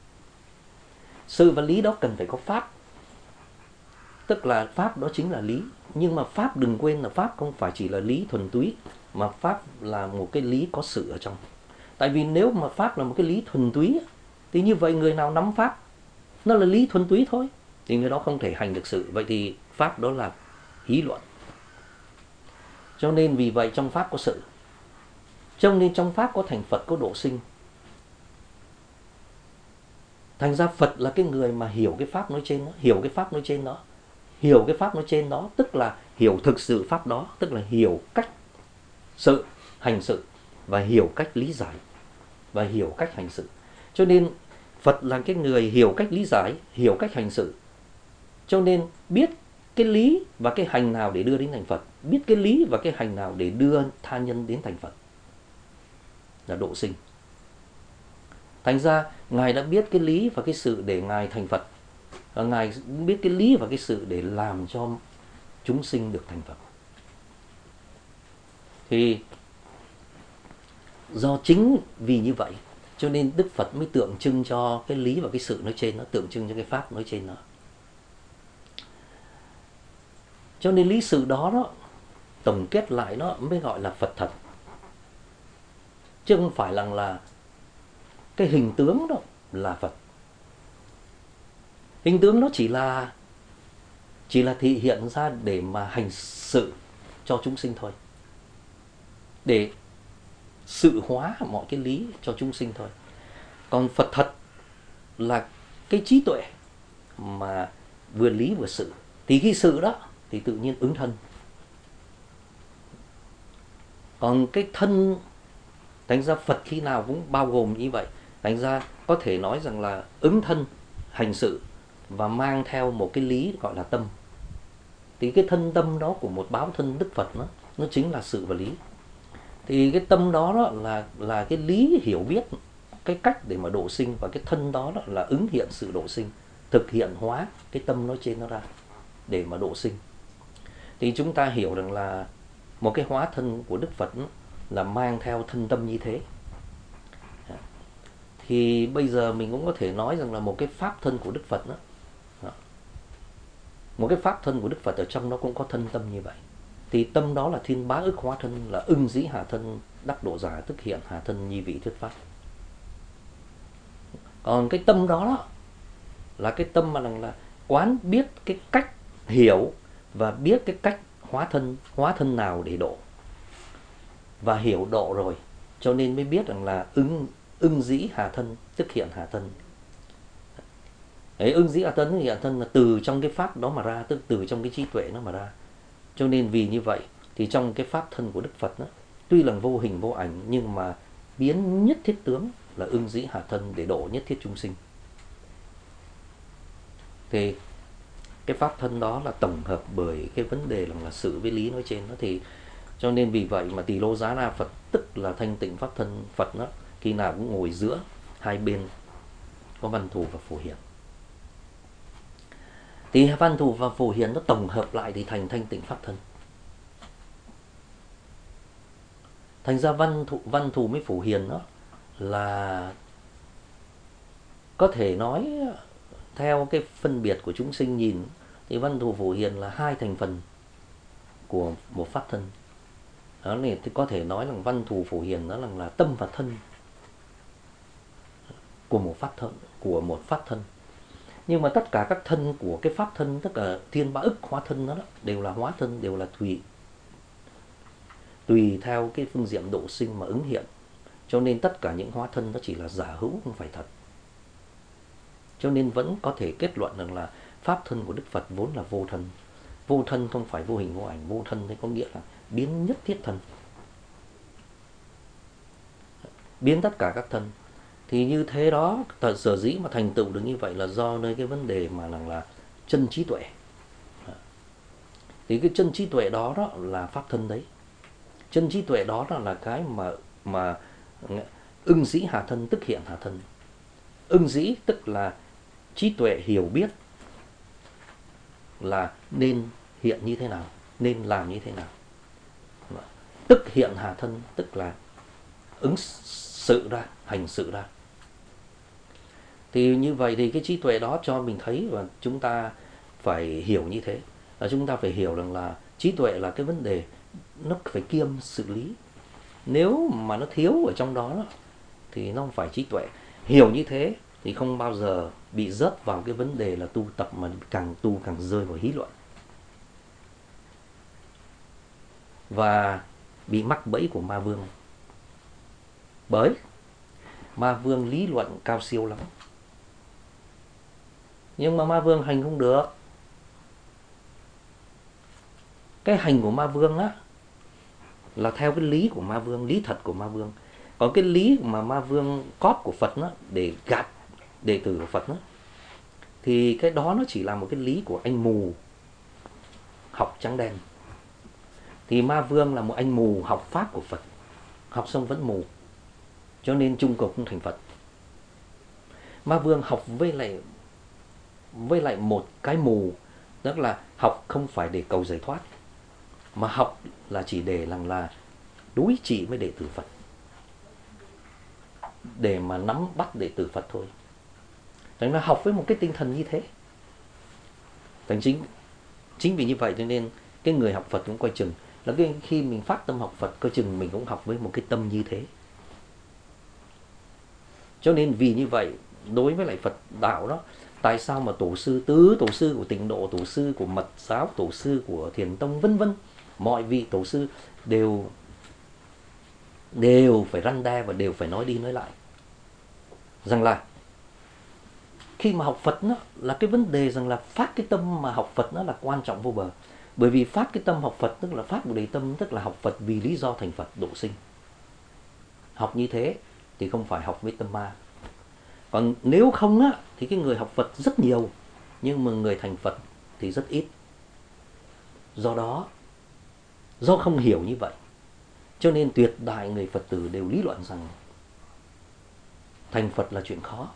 Sự và lý đó cần phải có pháp, tức là pháp đó chính là lý. Nhưng mà pháp đừng quên là pháp không phải chỉ là lý thuần túy, mà pháp là một cái lý có sự ở trong. Tại vì nếu mà pháp là một cái lý thuần túy thì như vậy người nào nắm pháp nó là lý thuần túy thôi thì người đó không thể hành được sự. Vậy thì pháp đó là hí luận. Cho nên vì vậy trong pháp có sự, cho nên trong pháp có thành Phật, có độ sinh. Thành ra Phật là cái người mà hiểu cái pháp nói trên đó, hiểu cái pháp nói trên đó, hiểu cái pháp nói trên đó, tức là hiểu thực sự pháp đó, tức là hiểu cách sự hành sự và hiểu cách lý giải và hiểu cách hành sự. Cho nên Phật là cái người hiểu cách lý giải, hiểu cách hành sự. Cho nên biết cái lý và cái hành nào để đưa đến thành Phật, biết cái lý và cái hành nào để đưa tha nhân đến thành Phật, là độ sinh. Thành ra Ngài đã biết cái lý và cái sự để Ngài thành Phật, và Ngài biết cái lý và cái sự để làm cho chúng sinh được thành Phật. Thì do chính vì như vậy cho nên Đức Phật mới tượng trưng cho cái lý và cái sự nói trên, nó tượng trưng cho cái pháp nói trên đó. Cho nên lý sự đó, đó tổng kết lại nó mới gọi là Phật thật, chứ không phải là, là cái hình tướng đó là Phật. Hình tướng nó chỉ là chỉ là thị hiện ra để mà hành sự cho chúng sinh thôi, để sự hóa mọi cái lý cho chúng sinh thôi. Còn Phật thật là cái trí tuệ mà vừa lý vừa sự. Thì khi sự đó thì tự nhiên ứng thân. Còn cái thân, thành ra Phật khi nào cũng bao gồm như vậy. Thành ra có thể nói rằng là ứng thân, hành sự và mang theo một cái lý gọi là tâm. Thì cái thân tâm đó của một báo thân Đức Phật nó, nó chính là sự và lý. Thì cái tâm đó, đó là, là cái lý hiểu biết, cái cách để mà độ sinh, và cái thân đó, đó là ứng hiện sự độ sinh, thực hiện hóa cái tâm nói trên nó ra để mà độ sinh. Thì chúng ta hiểu rằng là một cái hóa thân của Đức Phật là mang theo thân tâm như thế. Thì bây giờ mình cũng có thể nói rằng là một cái pháp thân của Đức Phật đó, một cái pháp thân của Đức Phật ở trong đó cũng có thân tâm như vậy. Thì tâm đó là thiên bá ức hóa thân, là ưng dĩ hạ thân đắc độ giả, tức hiện hạ thân nhi vị thuyết pháp. Còn cái tâm đó, đó là cái tâm mà là quán biết cái cách hiểu và biết cái cách hóa thân, hóa thân nào để độ, và hiểu độ rồi cho nên mới biết rằng là ưng ưng dĩ hạ thân tức hiện hạ thân. Đấy, ưng dĩ hạ thân thì hạ thân là từ trong cái pháp đó mà ra, tức từ trong cái trí tuệ nó mà ra. Cho nên vì như vậy thì trong cái pháp thân của Đức Phật đó, tuy là vô hình vô ảnh nhưng mà biến nhất thiết tướng là ưng dĩ hạ thân để độ nhất thiết chúng sinh. Thì cái pháp thân đó là tổng hợp bởi cái vấn đề là, là sự với lý nói trên đó. Thì cho nên vì vậy mà Tỳ Lô Giá Na Phật, tức là thanh tịnh pháp thân Phật đó, khi nào cũng ngồi giữa hai bên có Văn Thù và Phổ Hiền. Thì Văn Thù và Phổ Hiền nó tổng hợp lại thì thành thanh tịnh pháp thân. Thành ra Văn Thù, Văn Thù với Phổ Hiền đó là có thể nói theo cái phân biệt của chúng sinh nhìn thì Văn Thù Phổ Hiền là hai thành phần của một pháp thân. Đó này thì có thể nói là Văn Thù Phổ Hiền đó là, là tâm và thân của một pháp thân, của một pháp thân. Nhưng mà tất cả các thân của cái pháp thân, tất cả thiên ba ức hóa thân đó, đó đều là hóa thân, đều là tùy tùy theo cái phương diện độ sinh mà ứng hiện. Cho nên tất cả những hóa thân đó chỉ là giả hữu, không phải thật. Cho nên vẫn có thể kết luận rằng là pháp thân của Đức Phật vốn là vô thân. Vô thân không phải vô hình vô ảnh, vô thân thì có nghĩa là biến nhất thiết thân, biến tất cả các thân. Thì như thế đó, sở dĩ mà thành tựu được như vậy là do nơi cái vấn đề mà là, là chân trí tuệ. Thì cái chân trí tuệ đó, đó là pháp thân đấy. Chân trí tuệ đó, đó là cái mà mà ưng dĩ hạ thân, tức hiện hạ thân. Ưng dĩ tức là trí tuệ hiểu biết là nên hiện như thế nào, nên làm như thế nào. Tức hiện hạ thân tức là ứng sự ra, hành sự ra. Thì như vậy thì cái trí tuệ đó cho mình thấy và chúng ta phải hiểu như thế. Là chúng ta phải hiểu rằng là trí tuệ là cái vấn đề nó phải kiêm xử lý. Nếu mà nó thiếu ở trong đó thì nó không phải trí tuệ. Hiểu như thế thì không bao giờ bị rớt vào cái vấn đề là tu tập mà càng tu càng rơi vào hí luận. Và bị mắc bẫy của ma vương. Bởi ma vương lý luận cao siêu lắm. Nhưng mà ma vương hành không được. Cái hành của ma vương á là theo cái lý của ma vương, lý thật của ma vương. Còn cái lý mà ma vương cóp của Phật đó, để gạt đệ tử của Phật đó, thì cái đó nó chỉ là một cái lý của anh mù học trắng đen. Thì ma vương là một anh mù học pháp của Phật, học xong vẫn mù, cho nên chung cuộc không thành Phật. Ma vương học với lại với lại một cái mù, tức là học không phải để cầu giải thoát, mà học là chỉ để làm là đối trị với đệ tử Phật, để mà nắm bắt đệ tử Phật thôi. Thành ra học với một cái tinh thần như thế. Thành chính chính vì như vậy cho nên cái người học Phật cũng coi chừng là cái khi mình phát tâm học Phật, coi chừng mình cũng học với một cái tâm như thế. Cho nên vì như vậy, đối với lại Phật đạo đó, tại sao mà tổ sư tứ, tổ sư của Tịnh Độ, tổ sư của Mật giáo, tổ sư của Thiền Tông vân vân, mọi vị tổ sư đều đều phải răn đe và đều phải nói đi nói lại rằng là khi mà học Phật đó, là cái vấn đề rằng là phát cái tâm mà học Phật nó là quan trọng vô bờ. Bởi vì phát cái tâm học Phật tức là phát một đề tâm, tức là học Phật vì lý do thành Phật độ sinh. Học như thế thì không phải học với tâm ma. Còn nếu không á, thì cái người học Phật rất nhiều, nhưng mà người thành Phật thì rất ít. Do đó, do không hiểu như vậy, cho nên tuyệt đại người Phật tử đều lý luận rằng thành Phật là chuyện khó.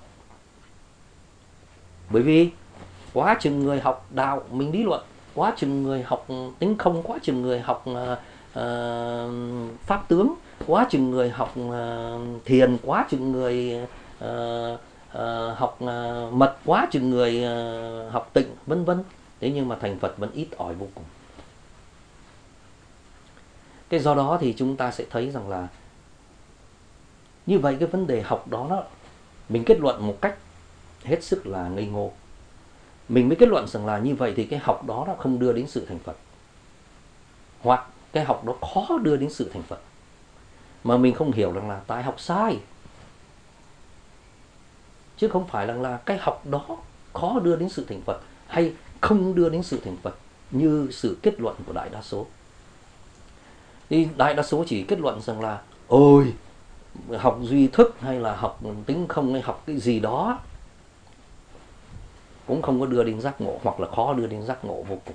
Bởi vì quá chừng người học đạo mình lý luận, quá chừng người học tính không, quá chừng người học uh, uh, pháp tướng, quá chừng người học uh, thiền, quá chừng người uh, uh, học uh, mật, quá chừng người uh, học tịnh vân vân. Thế nhưng mà thành Phật vẫn ít ỏi vô cùng. Cái do đó thì chúng ta sẽ thấy rằng là như vậy cái vấn đề học đó, đó mình kết luận một cách hết sức là ngây ngô. Mình mới kết luận rằng là như vậy thì cái học đó nó không đưa đến sự thành Phật, hoặc cái học đó khó đưa đến sự thành Phật. Mà mình không hiểu rằng là tại học sai, chứ không phải rằng là cái học đó khó đưa đến sự thành Phật hay không đưa đến sự thành Phật như sự kết luận của đại đa số. Thì đại đa số chỉ kết luận rằng là ôi, học duy thức hay là học tính không hay học cái gì đó cũng không có đưa đến giác ngộ, hoặc là khó đưa đến giác ngộ vô cùng.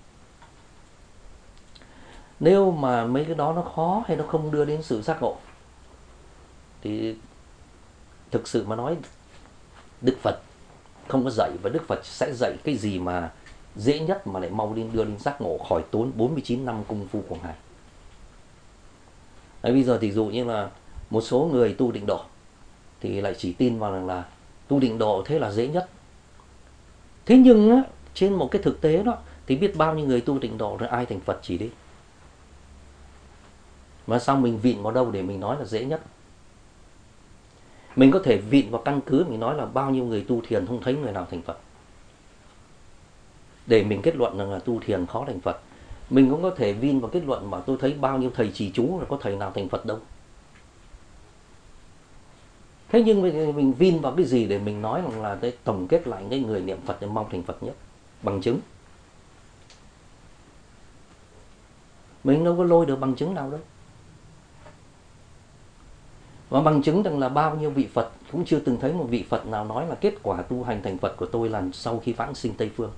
Nếu mà mấy cái đó nó khó hay nó không đưa đến sự giác ngộ thì thực sự mà nói, Đức Phật không có dạy, và Đức Phật sẽ dạy cái gì mà dễ nhất mà lại mau đi đưa đến giác ngộ, khỏi tốn bốn mươi chín năm công phu của Ngài. Đấy, bây giờ thì dụ như là một số người tu Tịnh độ thì lại chỉ tin vào rằng là tu Tịnh độ thế là dễ nhất. Thế nhưng á, trên một cái thực tế đó thì biết bao nhiêu người tu Tịnh độ rồi ai thành Phật chỉ đi. Mà sao mình vịn vào đâu để mình nói là dễ nhất? Mình có thể vịn vào căn cứ mình nói là bao nhiêu người tu thiền không thấy người nào thành Phật, để mình kết luận rằng là tu thiền khó thành Phật. Mình cũng có thể vin vào kết luận mà tôi thấy bao nhiêu thầy trì chú là có thầy nào thành Phật đâu. Thế nhưng mình, mình vin vào cái gì để mình nói rằng là cái tổng kết lại cái người niệm Phật để mong thành Phật nhất? Bằng chứng. Mình đâu có lôi được bằng chứng nào đâu. Và bằng chứng rằng là bao nhiêu vị Phật cũng chưa từng thấy một vị Phật nào nói là kết quả tu hành thành Phật của tôi là sau khi vãng sinh Tây Phương.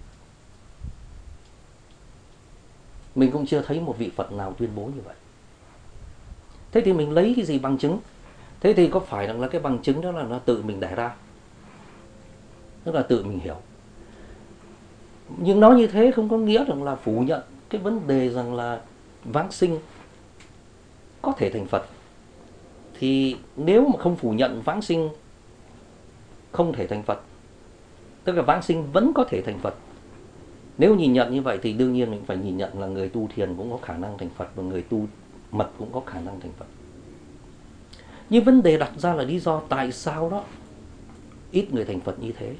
Mình cũng chưa thấy một vị Phật nào tuyên bố như vậy. Thế thì mình lấy cái gì bằng chứng? Thế thì có phải rằng là cái bằng chứng đó là nó tự mình đẻ ra, tức là tự mình hiểu. Nhưng nói như thế không có nghĩa rằng là phủ nhận cái vấn đề rằng là vãng sinh có thể thành Phật. Thì nếu mà không phủ nhận vãng sinh không thể thành Phật, tức là vãng sinh vẫn có thể thành Phật, nếu nhìn nhận như vậy thì đương nhiên mình phải nhìn nhận là người tu thiền cũng có khả năng thành Phật và người tu mật cũng có khả năng thành Phật. Nhưng vấn đề đặt ra là lý do tại sao đó ít người thành Phật như thế.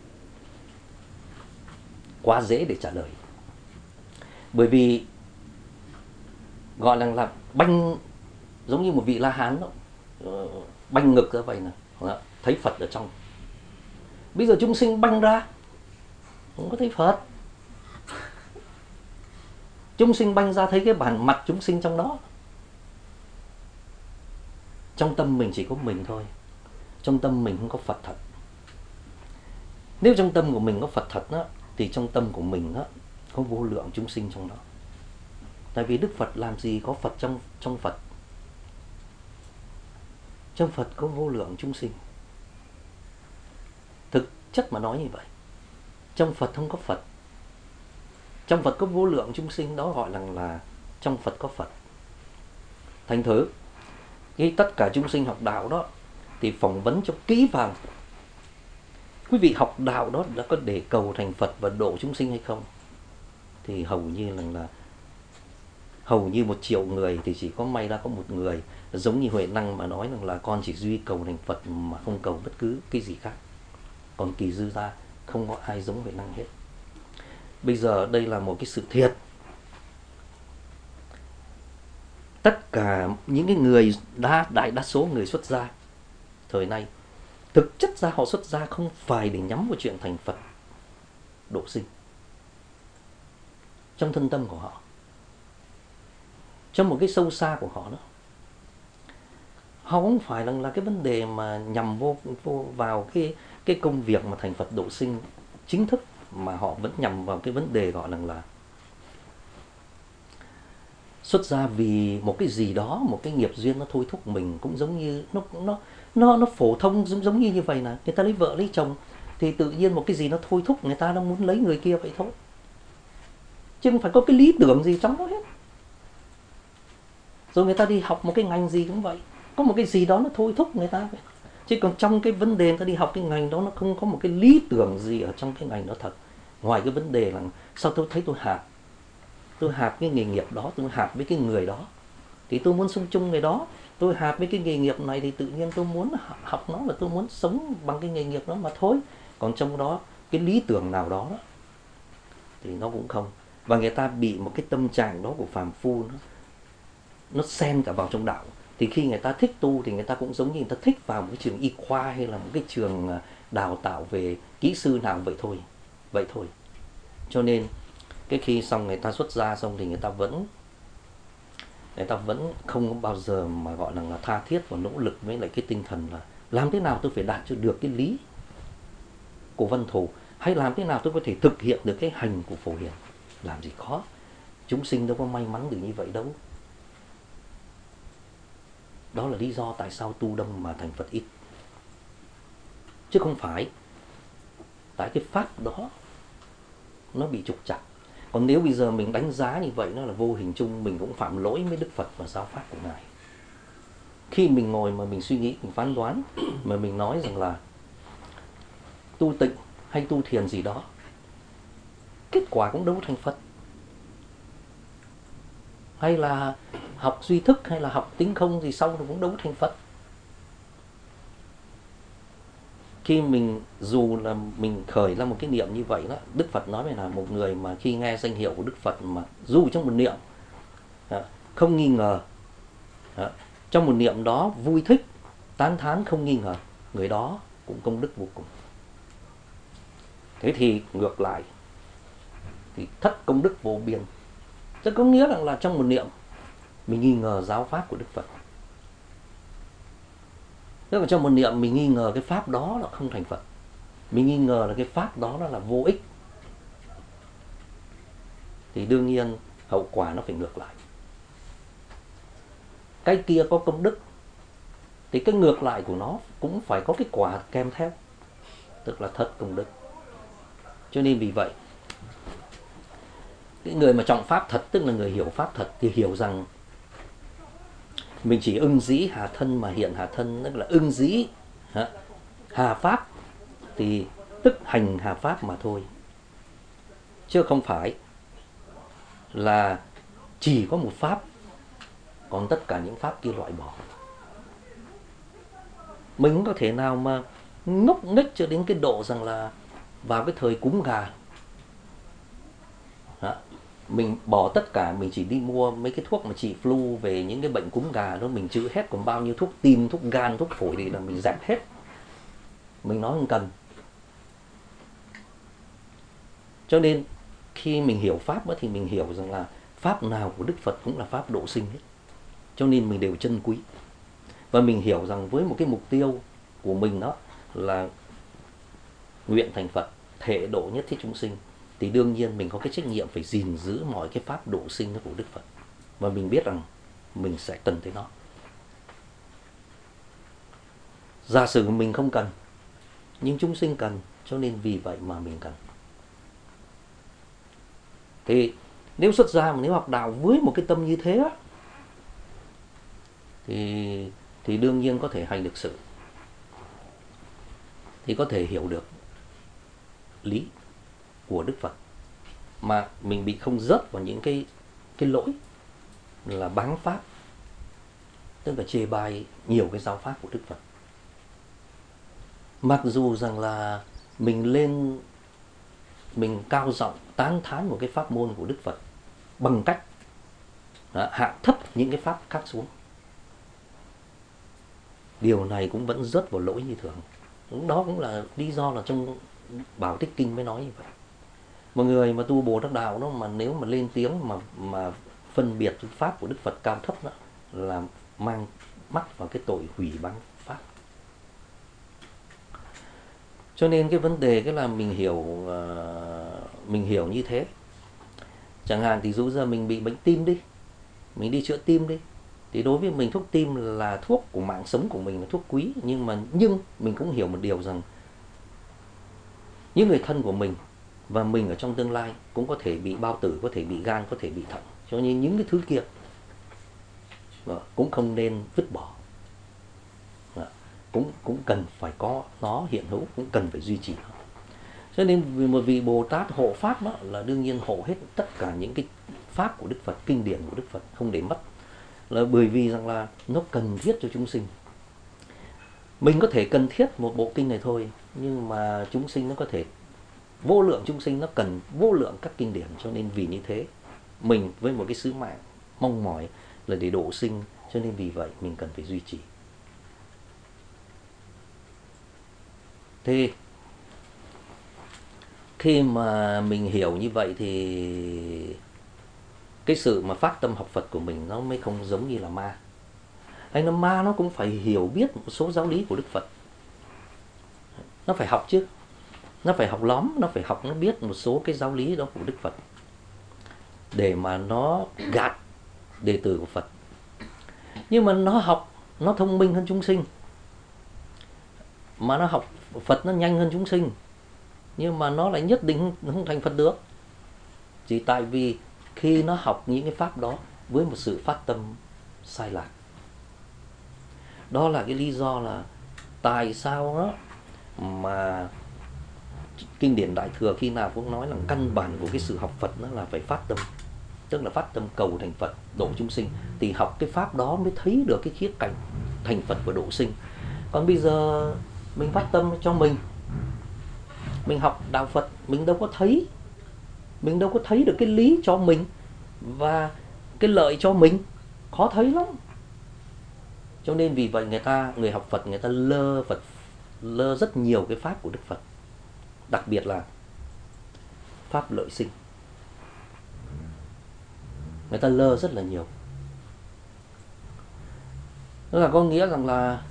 Quá dễ để trả lời. Bởi vì gọi là, là banh, giống như một vị La Hán đó, banh ngực ra vậy nè, thấy Phật ở trong. Bây giờ chúng sinh banh ra không có thấy Phật. Chúng sinh banh ra thấy cái bản mặt chúng sinh trong đó. Trong tâm mình chỉ có mình thôi. Trong tâm mình không có Phật thật. Nếu trong tâm của mình có Phật thật đó, thì trong tâm của mình đó, có vô lượng chúng sinh trong đó. Tại vì Đức Phật làm gì có Phật trong, trong Phật. Trong Phật có vô lượng chúng sinh. Thực chất mà nói như vậy, trong Phật không có Phật. Trong Phật có vô lượng chúng sinh, đó gọi là, là trong Phật có Phật. Thành thử khi tất cả chúng sinh học đạo đó thì phỏng vấn cho kỹ vào, quý vị học đạo đó đã có để cầu thành Phật và độ chúng sinh hay không? Thì hầu như là, là hầu như một triệu người thì chỉ có may ra có một người giống như Huệ Năng mà nói rằng là con chỉ duy cầu thành Phật mà không cầu bất cứ cái gì khác. Còn kỳ dư ra không có ai giống Huệ Năng hết. Bây giờ đây là một cái sự thiệt. Tất cả những cái người đa, đại đa số người xuất gia thời nay, thực chất ra họ xuất gia không phải để nhắm vào chuyện thành Phật độ sinh. Trong thân tâm của họ, trong một cái sâu xa của họ đó, họ không phải là, là cái vấn đề mà nhằm vô, vô vào cái, cái công việc mà thành Phật độ sinh chính thức, mà họ vẫn nhằm vào cái vấn đề gọi là, là xuất gia vì một cái gì đó, một cái nghiệp duyên nó thôi thúc mình, cũng giống như nó nó nó nó phổ thông giống giống như như vậy nè, người ta lấy vợ lấy chồng thì tự nhiên một cái gì nó thôi thúc người ta nó muốn lấy người kia vậy thôi, chứ không phải có cái lý tưởng gì trong đó hết. Rồi người ta đi học một cái ngành gì cũng vậy, có một cái gì đó nó thôi thúc người ta vậy. Chứ còn trong cái vấn đề người ta đi học cái ngành đó, nó không có một cái lý tưởng gì ở trong cái ngành đó thật, ngoài cái vấn đề là sao tôi thấy tôi hạp tôi hạp cái nghề nghiệp đó, tôi hạp với cái người đó thì tôi muốn sống chung người đó. Tôi hạp với cái nghề nghiệp này thì tự nhiên tôi muốn học nó, là tôi muốn sống bằng cái nghề nghiệp đó mà thôi. Còn trong đó cái lý tưởng nào đó, đó thì nó cũng không. Và người ta bị một cái tâm trạng đó của phàm phu nó, nó xen cả vào trong đạo. Thì khi người ta thích tu thì người ta cũng giống như người ta thích vào một cái trường y khoa hay là một cái trường đào tạo về kỹ sư nào vậy thôi, vậy thôi. Cho nên cái khi xong người ta xuất gia xong thì người ta vẫn người ta vẫn không bao giờ mà gọi là, là tha thiết và nỗ lực với lại cái tinh thần là làm thế nào tôi phải đạt cho được cái lý của Văn Thù, hay làm thế nào tôi có thể thực hiện được cái hành của Phổ Hiền. Làm gì khó, chúng sinh đâu có may mắn được như vậy đâu. Đó là lý do tại sao tu đông mà thành Phật ít, chứ không phải tại cái pháp đó nó bị trục trặc. Còn nếu bây giờ mình đánh giá như vậy, nó là vô hình chung mình cũng phạm lỗi với Đức Phật và giáo pháp của Ngài. Khi mình ngồi mà mình suy nghĩ, mình phán đoán, mà mình nói rằng là tu tịnh hay tu thiền gì đó, kết quả cũng đâu thành Phật. Hay là học duy thức hay là học tính không gì sau thì cũng đâu thành Phật. Khi mình, dù là mình khởi ra một cái niệm như vậy đó, Đức Phật nói về là một người mà khi nghe danh hiệu của Đức Phật mà dù trong một niệm không nghi ngờ, trong một niệm đó vui thích, tán thán không nghi ngờ, người đó cũng công đức vô cùng. Thế thì ngược lại thì thất công đức vô biên. Tức có nghĩa rằng là trong một niệm mình nghi ngờ giáo pháp của Đức Phật, tức là trong một niệm mình nghi ngờ cái pháp đó là không thành Phật, mình nghi ngờ là cái pháp đó là vô ích, thì đương nhiên hậu quả nó phải ngược lại. Cái kia có công đức thì cái ngược lại của nó cũng phải có cái quả kèm theo, tức là thất công đức. Cho nên vì vậy, cái người mà trọng pháp thật, tức là người hiểu pháp thật, thì hiểu rằng mình chỉ ưng dĩ hà thân mà hiện hà thân, tức là ưng dĩ hà pháp thì tức hành hà pháp mà thôi, chứ không phải là chỉ có một pháp còn tất cả những pháp kia loại bỏ. Mình không có thể nào mà ngốc nghếch cho đến cái độ rằng là vào cái thời cúm gà đó, mình bỏ tất cả, mình chỉ đi mua mấy cái thuốc mà trị flu về những cái bệnh cúm gà đó, mình chữ hết, còn bao nhiêu thuốc tim, thuốc gan, thuốc phổi thì là mình dẹp hết, mình nói không cần. Cho nên khi mình hiểu pháp đó, thì mình hiểu rằng là pháp nào của Đức Phật cũng là pháp độ sinh hết, cho nên mình đều trân quý. Và mình hiểu rằng với một cái mục tiêu của mình đó là nguyện thành Phật, thể độ nhất thiết chúng sinh, thì đương nhiên mình có cái trách nhiệm phải gìn giữ mọi cái pháp độ sinh của Đức Phật. Và mình biết rằng mình sẽ cần tới nó. Giả sử mình không cần, nhưng chúng sinh cần, cho nên vì vậy mà mình cần. Thì nếu xuất gia mà nếu học đạo với một cái tâm như thế á, thì, thì đương nhiên có thể hành được sự, thì có thể hiểu được lý của Đức Phật, mà mình bị không rớt vào những cái, cái lỗi là báng pháp, tức là chê bai nhiều cái giáo pháp của Đức Phật. Mặc dù rằng là mình lên, mình cao giọng tán thán một cái pháp môn của Đức Phật bằng cách đó, hạ thấp những cái pháp khác xuống, điều này cũng vẫn rớt vào lỗi như thường. Đó cũng là lý do là trong Bảo Tích Kinh mới nói như vậy. Một người mà tu Bồ Tát đạo đó, mà nếu mà lên tiếng mà mà phân biệt pháp của Đức Phật cao thấp đó, là mang mắc vào cái tội hủy báng pháp. Cho nên cái vấn đề cái là mình hiểu uh, mình hiểu như thế. Chẳng hạn thì dụ giờ mình bị bệnh tim đi, mình đi chữa tim đi, thì đối với mình thuốc tim là thuốc của mạng sống của mình, là thuốc quý. Nhưng mà nhưng mình cũng hiểu một điều rằng những người thân của mình và mình ở trong tương lai cũng có thể bị bao tử, có thể bị gan, có thể bị thận. Cho nên những cái thứ kia cũng không nên vứt bỏ, cũng cũng cần phải có nó hiện hữu, cũng cần phải duy trì nó. Cho nên vì một vị Bồ Tát hộ pháp đó là đương nhiên hộ hết tất cả những cái pháp của Đức Phật, kinh điển của Đức Phật, không để mất, là bởi vì rằng là nó cần thiết cho chúng sinh. Mình có thể cần thiết một bộ kinh này thôi, nhưng mà chúng sinh nó có thể vô lượng, chúng sinh nó cần vô lượng các kinh điển. Cho nên vì như thế mình với một cái sứ mạng mong mỏi là để độ sinh, cho nên vì vậy mình cần phải duy trì. Thì khi mà mình hiểu như vậy thì cái sự mà phát tâm học Phật của mình nó mới không giống như là ma. Anh là ma nó cũng phải hiểu biết một số giáo lý của Đức Phật. Nó phải học chứ. Nó phải học lóm, nó phải học, nó biết một số cái giáo lý đó của Đức Phật để mà nó gạt đệ tử của Phật. Nhưng mà nó học, nó thông minh hơn chúng sinh, mà nó học Phật nó nhanh hơn chúng sinh, nhưng mà nó lại nhất định không thành Phật được. Chỉ tại vì khi nó học những cái pháp đó với một sự phát tâm sai lạc. Đó là cái lý do là tại sao đó mà kinh điển Đại Thừa khi nào cũng nói là căn bản của cái sự học Phật nó là phải phát tâm, tức là phát tâm cầu thành Phật, độ chúng sinh. Thì học cái pháp đó mới thấy được cái khía cạnh thành Phật và độ sinh. Còn bây giờ mình phát tâm cho mình, mình học đạo Phật, mình đâu có thấy, mình đâu có thấy được cái lý cho mình và cái lợi cho mình, khó thấy lắm. Cho nên vì vậy người ta, người học Phật, người ta lơ Phật, lơ rất nhiều cái pháp của Đức Phật, đặc biệt là pháp lợi sinh. Người ta lơ rất là nhiều. Tức là có nghĩa rằng là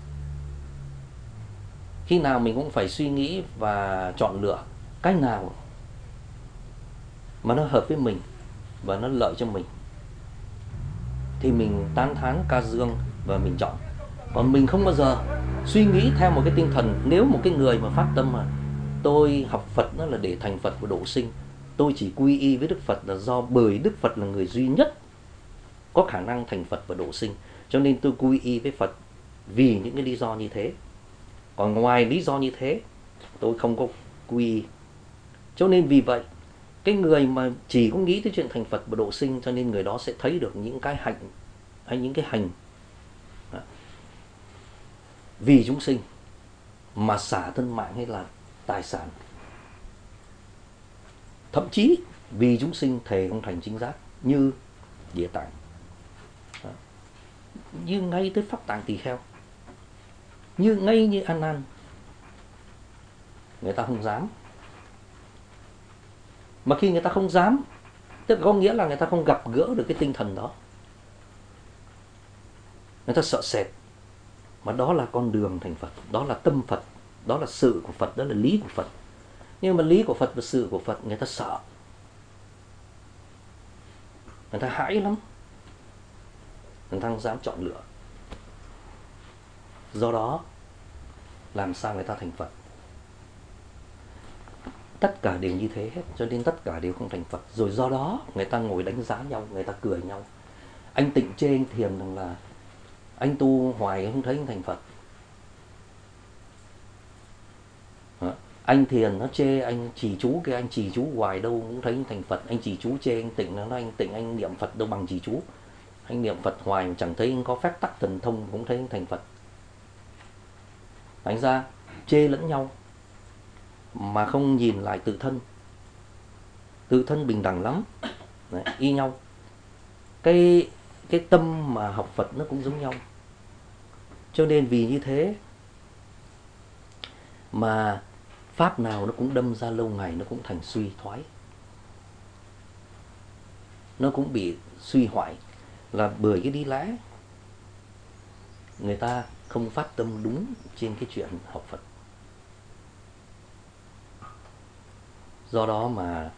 khi nào mình cũng phải suy nghĩ và chọn lựa cái nào mà nó hợp với mình và nó lợi cho mình thì mình tán thán ca dương và mình chọn. Còn mình không bao giờ suy nghĩ theo một cái tinh thần, nếu một cái người mà phát tâm mà tôi học Phật nó là để thành Phật và độ sinh, tôi chỉ quy y với Đức Phật là do bởi Đức Phật là người duy nhất có khả năng thành Phật và độ sinh, cho nên tôi quy y với Phật vì những cái lý do như thế. Còn ngoài lý do như thế tôi không có quy y. Cho nên vì vậy cái người mà chỉ có nghĩ tới chuyện thành Phật và độ sinh, cho nên người đó sẽ thấy được những cái hạnh hay những cái hành vì chúng sinh mà xả thân mạng hay là tài sản, thậm chí vì chúng sinh thề không thành chính giác, như Địa Tạng, như ngay tới Pháp Tạng Tỳ Kheo, như ngay như A Nan. Người ta không dám. Mà khi người ta không dám, tức có nghĩa là người ta không gặp gỡ được cái tinh thần đó. Người ta sợ sệt. Mà đó là con đường thành Phật, đó là tâm Phật, đó là sự của Phật, đó là lý của Phật. Nhưng mà lý của Phật và sự của Phật người ta sợ, người ta hãi lắm, người ta không dám chọn lựa. Do đó làm sao người ta thành Phật? Tất cả đều như thế hết, cho nên tất cả đều không thành Phật. Rồi do đó người ta ngồi đánh giá nhau, người ta cười nhau. Anh Tịnh chê anh Thiền rằng là anh tu hoài không thấy anh thành Phật. Anh Thiền nó chê anh trì chú, cái anh trì chú hoài đâu cũng thấy anh thành Phật. Anh trì chú chê anh Tịnh, nó nói anh Tịnh anh niệm Phật đâu bằng trì chú. Anh niệm Phật hoài mà chẳng thấy anh có phép tắc thần thông cũng thấy anh thành Phật. Thành ra chê lẫn nhau mà không nhìn lại tự thân. Tự thân bình đẳng lắm. Đấy, y nhau. Cái cái tâm mà học Phật nó cũng giống nhau. Cho nên vì như thế mà pháp nào nó cũng đâm ra lâu ngày nó cũng thành suy thoái, nó cũng bị suy hoại, là bởi cái lý lẽ người ta không phát tâm đúng trên cái chuyện học Phật. Do đó mà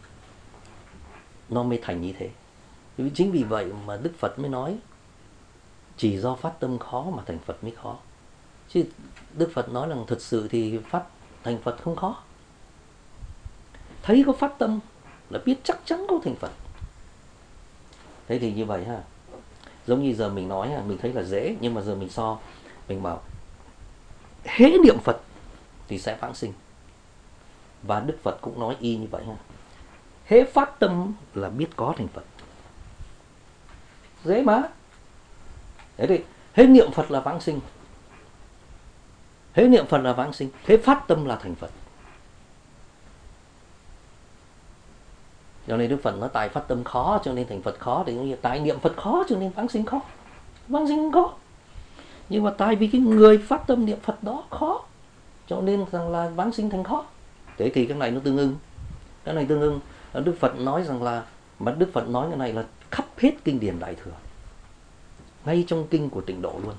nó mới thành như thế. Chính vì vậy mà Đức Phật mới nói chỉ do phát tâm khó mà thành Phật mới khó. Chứ Đức Phật nói rằng thật sự thì phát thành Phật không khó. Thấy có phát tâm là biết chắc chắn có thành Phật. Thế thì như vậy ha. Giống như giờ mình nói mình thấy là dễ, nhưng mà giờ mình so, mình bảo hễ niệm Phật thì sẽ vãng sinh. Và Đức Phật cũng nói y như vậy ha. Hễ phát tâm là biết có thành Phật. Dễ mà. Thế thì hễ niệm Phật là vãng sinh. Hễ niệm Phật là vãng sinh, hễ phát tâm là thành Phật. Cho nên Đức Phật nói tại phát tâm khó cho nên thành Phật khó, thì như tại niệm Phật khó cho nên vãng sinh khó. Vãng sinh không khó. Nhưng mà tại vì cái người phát tâm niệm Phật đó khó, cho nên rằng là vãng sinh thành khó. Thế thì cái này nó tương ưng, cái này tương ưng. Đức Phật nói rằng là, mà Đức Phật nói cái này là khắp hết kinh điển Đại Thừa, ngay trong kinh của Tịnh Độ luôn.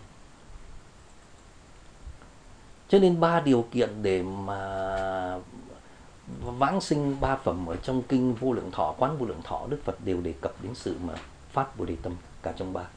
Cho nên ba điều kiện để mà vãng sinh ba phẩm ở trong kinh Vô Lượng Thọ, Quán Vô Lượng Thọ, Đức Phật đều đề cập đến sự mà phát Bồ Đề tâm cả trong ba.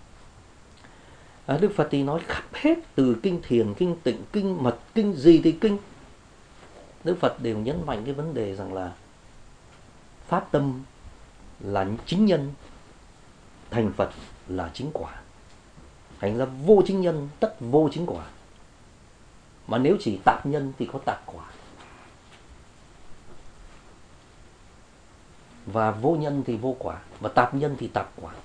À, Đức Phật thì nói khắp hết, từ kinh Thiền, kinh Tịnh, kinh Mật, kinh gì thì kinh, Đức Phật đều nhấn mạnh cái vấn đề rằng là phát tâm là chính nhân, thành Phật là chính quả. Thành ra vô chính nhân tất vô chính quả. Mà nếu chỉ tạp nhân thì có tạp quả. Và vô nhân thì vô quả, và tạp nhân thì tạp quả.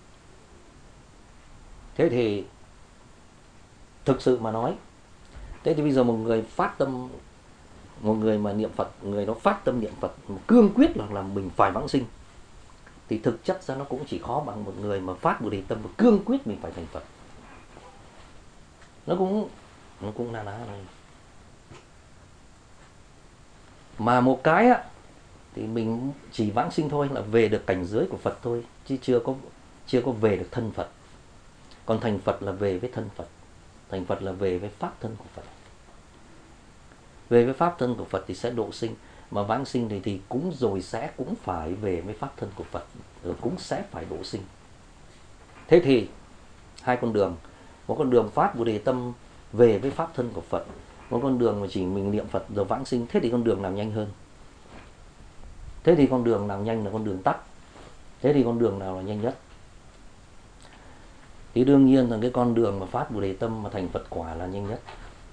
Thế thì thực sự mà nói, thế thì bây giờ một người phát tâm, một người mà niệm Phật, người nó phát tâm niệm Phật cương quyết là, là mình phải vãng sinh, thì thực chất ra nó cũng chỉ khó bằng một người mà phát Bồ Đề tâm và cương quyết mình phải thành Phật. Nó cũng nó cũng na ná này. Mà một cái á thì mình chỉ vãng sinh thôi, là về được cảnh giới của Phật thôi, chứ chưa có chưa có về được thân Phật. Còn thành Phật là về với thân Phật, thành Phật là về với pháp thân của Phật. Về với pháp thân của Phật thì sẽ độ sinh, mà vãng sinh thì thì cũng rồi sẽ cũng phải về với pháp thân của Phật, rồi cũng sẽ phải độ sinh. Thế thì hai con đường, một con đường phát Bồ Đề tâm về với pháp thân của Phật, một con đường mà chỉ mình niệm Phật rồi vãng sinh. Thế thì con đường nào nhanh hơn? Thế thì con đường nào nhanh là con đường tắt? Thế thì con đường nào là nhanh nhất? Thì đương nhiên là cái con đường mà phát Bồ Đề tâm mà thành Phật quả là nhanh nhất.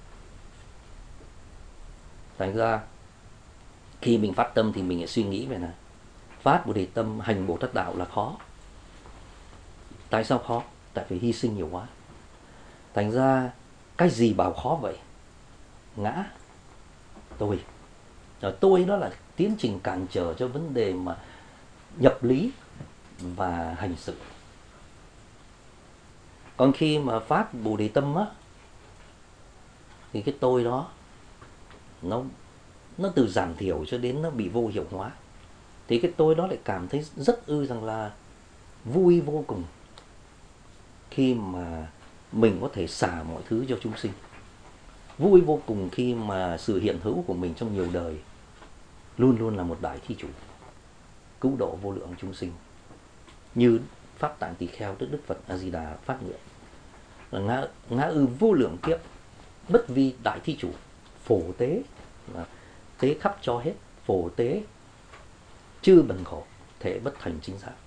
Thành ra khi mình phát tâm thì mình lại suy nghĩ về này, phát Bồ Đề tâm hành Bồ Tát đạo là khó. Tại sao khó? Tại phải hy sinh nhiều quá. Thành ra cái gì bảo khó vậy? Ngã, tôi. Rồi tôi đó là tiến trình cản trở cho vấn đề mà nhập lý và hành sự. Còn khi mà phát Bồ Đề tâm á, thì cái tôi đó nó nó từ giảm thiểu cho đến nó bị vô hiệu hóa. Thì cái tôi đó lại cảm thấy rất ư rằng là vui vô cùng khi mà mình có thể xả mọi thứ cho chúng sinh. Vui vô cùng khi mà sự hiện hữu của mình trong nhiều đời luôn luôn là một đại thí chủ, cứu độ vô lượng chúng sinh. Như Pháp Tạng Tỳ Kheo tức Đức Phật A Di Đà phát nguyện là ngã, ngã ư vô lượng kiếp bất vi đại thí chủ, phổ tế, tế khắp cho hết, phổ tế chư bần khổ, thể bất thành chính xác.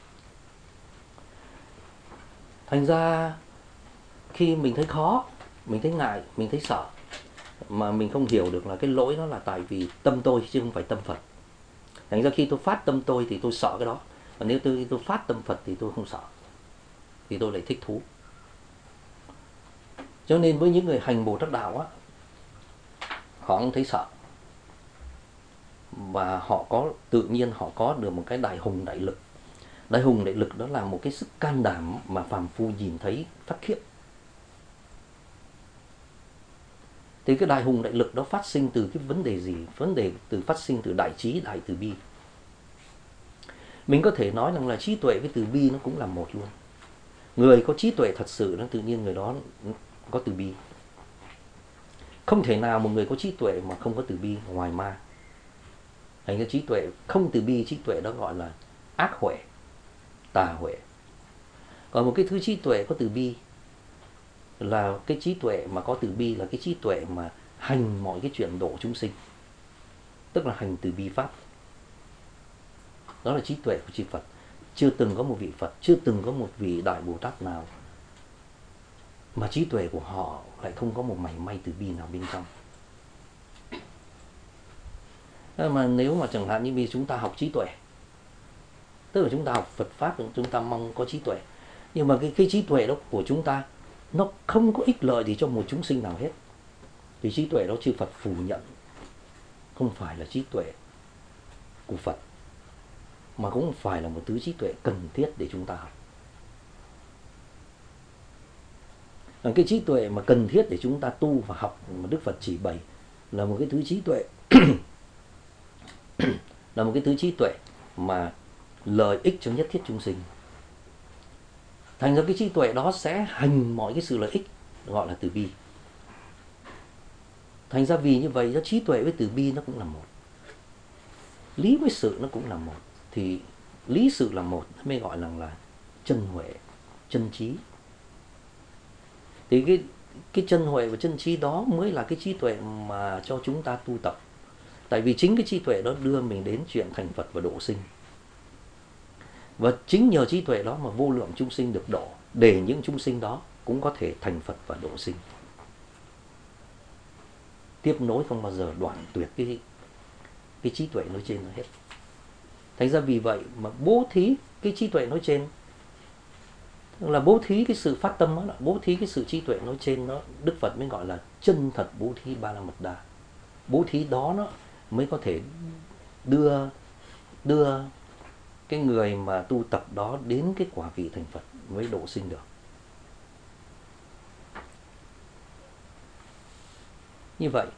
Thành ra khi mình thấy khó, mình thấy ngại, mình thấy sợ, mà mình không hiểu được là cái lỗi đó là tại vì tâm tôi chứ không phải tâm Phật. Thành ra khi tôi phát tâm tôi thì tôi sợ cái đó, và nếu tôi, tôi phát tâm Phật thì tôi không sợ, thì tôi lại thích thú. Cho nên với những người hành Bồ Tát đạo á, họ không thấy sợ, và họ có tự nhiên họ có được một cái đại hùng đại lực. Đại hùng đại lực đó là một cái sức can đảm mà phàm phu nhìn thấy phát khiếp. Thì cái đại hùng đại lực đó phát sinh từ cái vấn đề gì? Vấn đề từ phát sinh từ đại trí, đại từ bi. Mình có thể nói rằng là trí tuệ với từ bi nó cũng là một luôn. Người có trí tuệ thật sự nó tự nhiên người đó có từ bi. Không thể nào một người có trí tuệ mà không có từ bi, ngoài ma. Thành ra trí tuệ không từ bi, trí tuệ đó gọi là ác huệ, tà huệ. Còn một cái thứ trí tuệ có từ bi là cái trí tuệ mà có từ bi là cái trí tuệ mà hành mọi cái chuyện độ chúng sinh, tức là hành từ bi pháp. Đó là trí tuệ của chư Phật. Chưa từng có một vị Phật, chưa từng có một vị Đại Bồ Tát nào mà trí tuệ của họ lại không có một mảy may từ bi nào bên trong. Mà nếu mà chẳng hạn như vì chúng ta học trí tuệ, tức là chúng ta học Phật Pháp, chúng ta mong có trí tuệ, nhưng mà cái, cái trí tuệ đó của chúng ta nó không có ích lợi gì cho một chúng sinh nào hết. Vì trí tuệ đó chư Phật phủ nhận không phải là trí tuệ của Phật, mà cũng không phải là một thứ trí tuệ cần thiết để chúng ta học. Cái trí tuệ mà cần thiết để chúng ta tu và học mà Đức Phật chỉ bày là một cái thứ trí tuệ là một cái thứ trí tuệ mà lợi ích cho nhất thiết chúng sinh. Thành ra cái trí tuệ đó sẽ hành mọi cái sự lợi ích, gọi là từ bi. Thành ra vì như vậy, do trí tuệ với từ bi nó cũng là một, lý với sự nó cũng là một, thì lý sự là một mới gọi là là chân huệ, chân trí. Thì cái cái chân huệ và chân trí đó mới là cái trí tuệ mà cho chúng ta tu tập. Tại vì chính cái trí tuệ đó đưa mình đến chuyện thành Phật và độ sinh. Và chính nhờ trí tuệ đó mà vô lượng chúng sinh được độ, để những chúng sinh đó cũng có thể thành Phật và độ sinh. Tiếp nối không bao giờ đoạn tuyệt cái cái trí tuệ nói trên nó hết. Thành ra vì vậy mà bố thí cái trí tuệ nói trên, là bố thí cái sự phát tâm đó, bố thí cái sự trí tuệ nói trên đó, Đức Phật mới gọi là chân thật bố thí ba la mật đa. Bố thí đó nó mới có thể đưa đưa cái người mà tu tập đó đến cái quả vị thành Phật, mới độ sinh được. Như vậy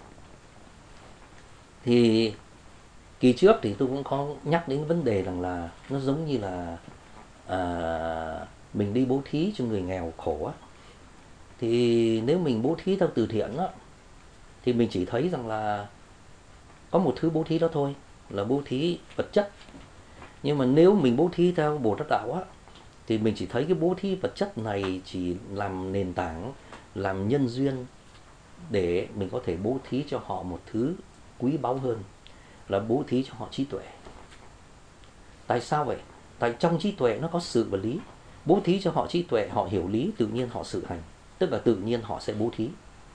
thì kỳ trước thì tôi cũng có nhắc đến vấn đề rằng là nó giống như là à, mình đi bố thí cho người nghèo khổ á. Thì nếu mình bố thí theo từ thiện á, thì mình chỉ thấy rằng là có một thứ bố thí đó thôi, là bố thí vật chất. Nhưng mà nếu mình bố thí theo Bồ Tát đạo á, thì mình chỉ thấy cái bố thí vật chất này chỉ làm nền tảng, làm nhân duyên để mình có thể bố thí cho họ một thứ quý báu hơn, là bố thí cho họ trí tuệ. Tại sao vậy? Tại trong trí tuệ nó có sự và lý. Bố thí cho họ trí tuệ, họ hiểu lý, tự nhiên họ sự hành, tức là tự nhiên họ sẽ bố thí.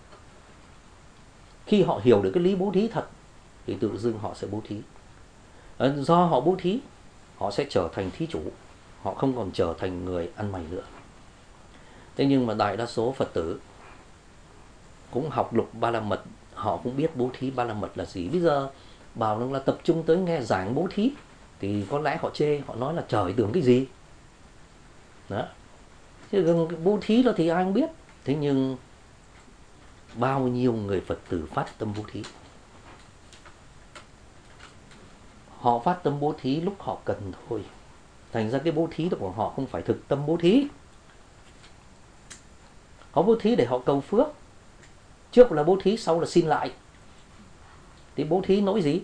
Khi họ hiểu được cái lý bố thí thật thì tự dưng họ sẽ bố thí. Do họ bố thí, họ sẽ trở thành thí chủ, họ không còn trở thành người ăn mày nữa. Thế nhưng mà đại đa số Phật tử cũng học lục ba la mật, họ cũng biết bố thí ba la mật là gì. Bây giờ bảo rằng là tập trung tới nghe giảng bố thí thì có lẽ họ chê, họ nói là trời tưởng cái gì đó. Chứ bố thí đó thì ai không biết. Thế nhưng bao nhiêu người Phật tử phát tâm bố thí, họ phát tâm bố thí lúc họ cần thôi. Thành ra cái bố thí đó của họ không phải thực tâm bố thí. Họ bố thí để họ cầu phước, trước là bố thí, sau là xin lại. Thì bố thí nỗi gì?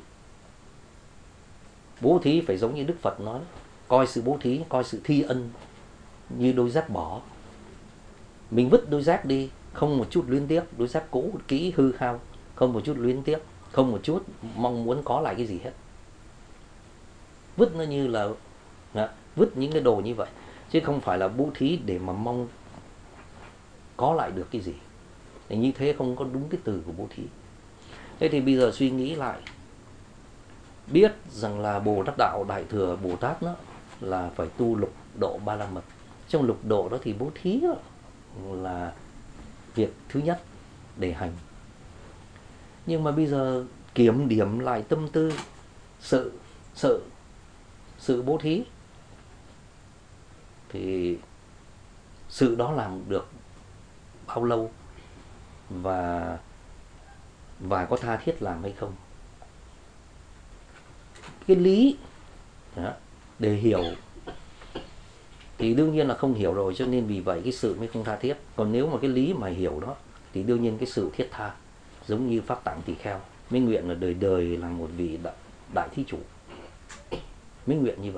Bố thí phải giống như Đức Phật nói, coi sự bố thí, coi sự thi ân như đôi dép bỏ. Mình vứt đôi dép đi, không một chút luyến tiếc, đôi dép cũ kỹ hư hao, không một chút luyến tiếc, không một chút mong muốn có lại cái gì hết. Vứt nó như là vứt những cái đồ như vậy, chứ không phải là bố thí để mà mong có lại được cái gì. Thì như thế không có đúng cái từ của bố thí. Thế thì bây giờ suy nghĩ lại, biết rằng là Bồ Tát đạo Đại Thừa Bồ Tát đó là phải tu lục độ ba la mật. Trong lục độ đó thì bố thí đó là việc thứ nhất để hành. Nhưng mà bây giờ kiểm điểm lại tâm tư, sự sự sự bố thí, thì sự đó làm được bao lâu và và có tha thiết làm hay không. Cái lý đó, để hiểu thì đương nhiên là không hiểu rồi, cho nên vì vậy cái sự mới không tha thiết. Còn nếu mà cái lý mà hiểu đó thì đương nhiên cái sự thiết tha. Giống như Pháp Tạng Tỳ Kheo mới nguyện là đời đời là một vị đại, đại thí chủ, mới nguyện như vậy.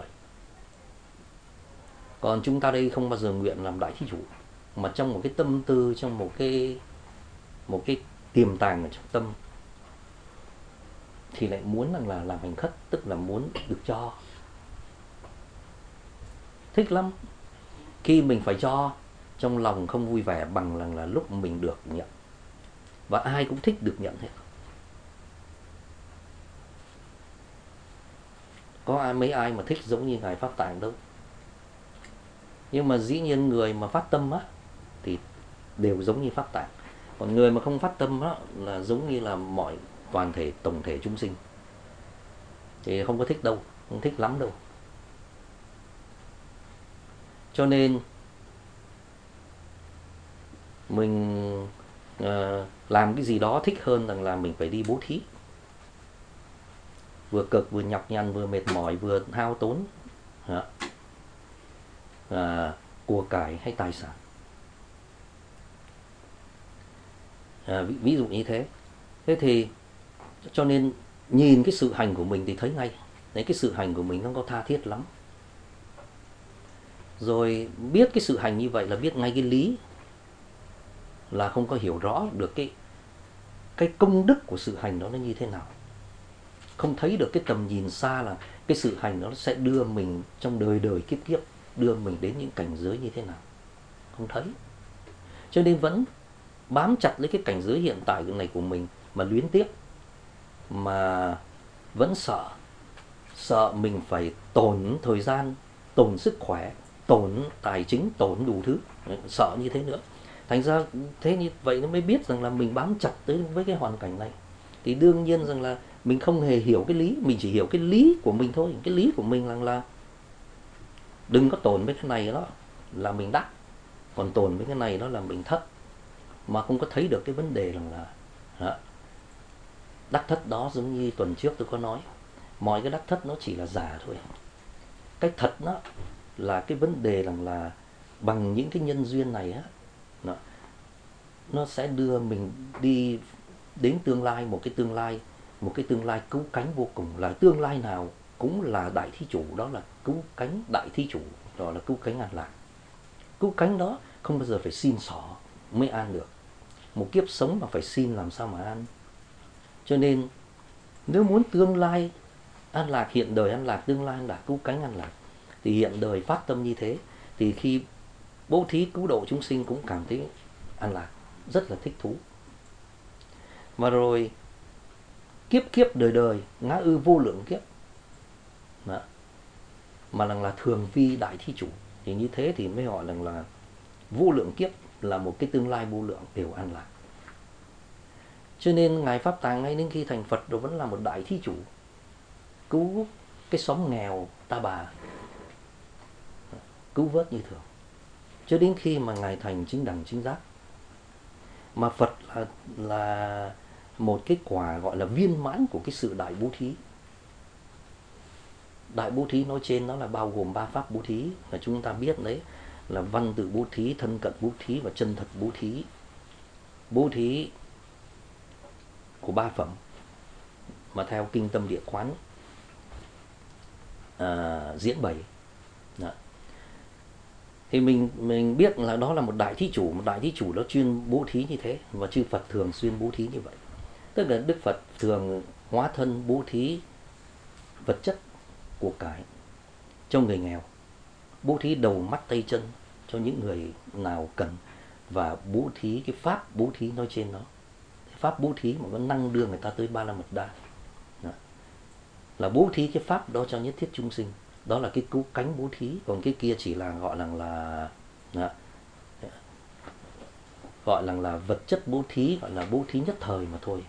Còn chúng ta đây không bao giờ nguyện làm đại thí chủ, mà trong một cái tâm tư, trong một cái một cái tiềm tàng ở trong tâm thì lại muốn rằng là làm hành khất, tức là muốn được cho. Thích lắm. Khi mình phải cho, trong lòng không vui vẻ bằng là, là lúc mình được nhận. Và ai cũng thích được nhận hết. Có ai, mấy ai mà thích giống như Ngài Pháp Tạng đâu. Nhưng mà dĩ nhiên người mà phát tâm á thì đều giống như Pháp Tạng. Còn người mà không phát tâm á là giống như là mọi toàn thể, tổng thể chúng sinh. Thì không có thích đâu, không thích lắm đâu. Cho nên mình uh, làm cái gì đó thích hơn rằng là mình phải đi bố thí, vừa cực vừa nhọc nhằn vừa mệt mỏi vừa hao tốn uh, của cải hay tài sản. uh, ví, ví dụ như thế. Thế thì cho nên nhìn cái sự hành của mình thì thấy ngay đấy, cái sự hành của mình nó có tha thiết lắm. Rồi biết cái sự hành như vậy là biết ngay cái lý, là không có hiểu rõ được cái cái công đức của sự hành đó nó như thế nào, không thấy được cái tầm nhìn xa là cái sự hành đó sẽ đưa mình trong đời đời kiếp kiếp, đưa mình đến những cảnh giới như thế nào, không thấy. Cho nên vẫn bám chặt lấy cái cảnh giới hiện tại này của mình mà luyến tiếc, mà vẫn sợ sợ mình phải tổn thời gian, tổn sức khỏe, tổn tài chính, tổn đủ thứ, sợ như thế nữa. Thành ra thế như vậy nó mới biết rằng là mình bám chặt tới với cái hoàn cảnh này. Thì đương nhiên rằng là mình không hề hiểu cái lý, mình chỉ hiểu cái lý của mình thôi. Cái lý của mình rằng là đừng có tổn với cái này đó là mình đắc, còn tổn với cái này đó là mình thất, mà không có thấy được cái vấn đề rằng là đó, đắc thất đó giống như tuần trước tôi có nói, mọi cái đắc thất nó chỉ là giả thôi. Cái thật đó là cái vấn đề rằng là bằng những cái nhân duyên này á, nó, nó sẽ đưa mình đi đến tương lai, một cái tương lai, một cái tương lai cứu cánh vô cùng. Là tương lai nào cũng là đại thí chủ, đó là cứu cánh đại thí chủ, đó là cứu cánh an lạc. Cứu cánh đó không bao giờ phải xin xỏ mới an được. Một kiếp sống mà phải xin làm sao mà an. Cho nên nếu muốn tương lai an lạc, hiện đời an lạc, tương lai an lạc, cứu cánh an lạc, thì hiện đời phát tâm như thế, thì khi bố thí cứu độ chúng sinh cũng cảm thấy an lạc, rất là thích thú. Và rồi kiếp kiếp đời đời, ngã ư vô lượng kiếp đó, mà rằng là thường vi đại thí chủ, thì như thế thì mới gọi rằng là vô lượng kiếp, là một cái tương lai vô lượng đều an lạc. Cho nên Ngài Pháp Tạng ngay đến khi thành Phật rồi vẫn là một đại thí chủ, cứu cái xóm nghèo ta bà, cứu vớt như thường, cho đến khi mà Ngài thành chính đẳng chính giác. Mà Phật là, là một cái quả gọi là viên mãn của cái sự đại bố thí. Đại bố thí nói trên nó là bao gồm ba pháp bố thí, là chúng ta biết đấy, là văn tự bố thí, thân cận bố thí và chân thật bố thí. Bố thí của ba phẩm mà theo kinh Tâm Địa Quán à, diễn bày đó. Thì mình mình biết là đó là một đại thí chủ, một đại thí chủ đó chuyên bố thí như thế, và chư Phật thường xuyên bố thí như vậy. Tức là Đức Phật thường hóa thân bố thí vật chất của cải cho người nghèo, bố thí đầu mắt tay chân cho những người nào cần, và bố thí cái pháp bố thí nói trên đó, pháp bố thí mà có năng đưa người ta tới Ba La Mật Đa, là bố thí cái pháp đó cho nhất thiết chúng sinh, đó là cái cứu cánh bố thí. Còn cái kia chỉ là gọi là là đó, gọi là là vật chất bố thí, gọi là bố thí nhất thời mà thôi.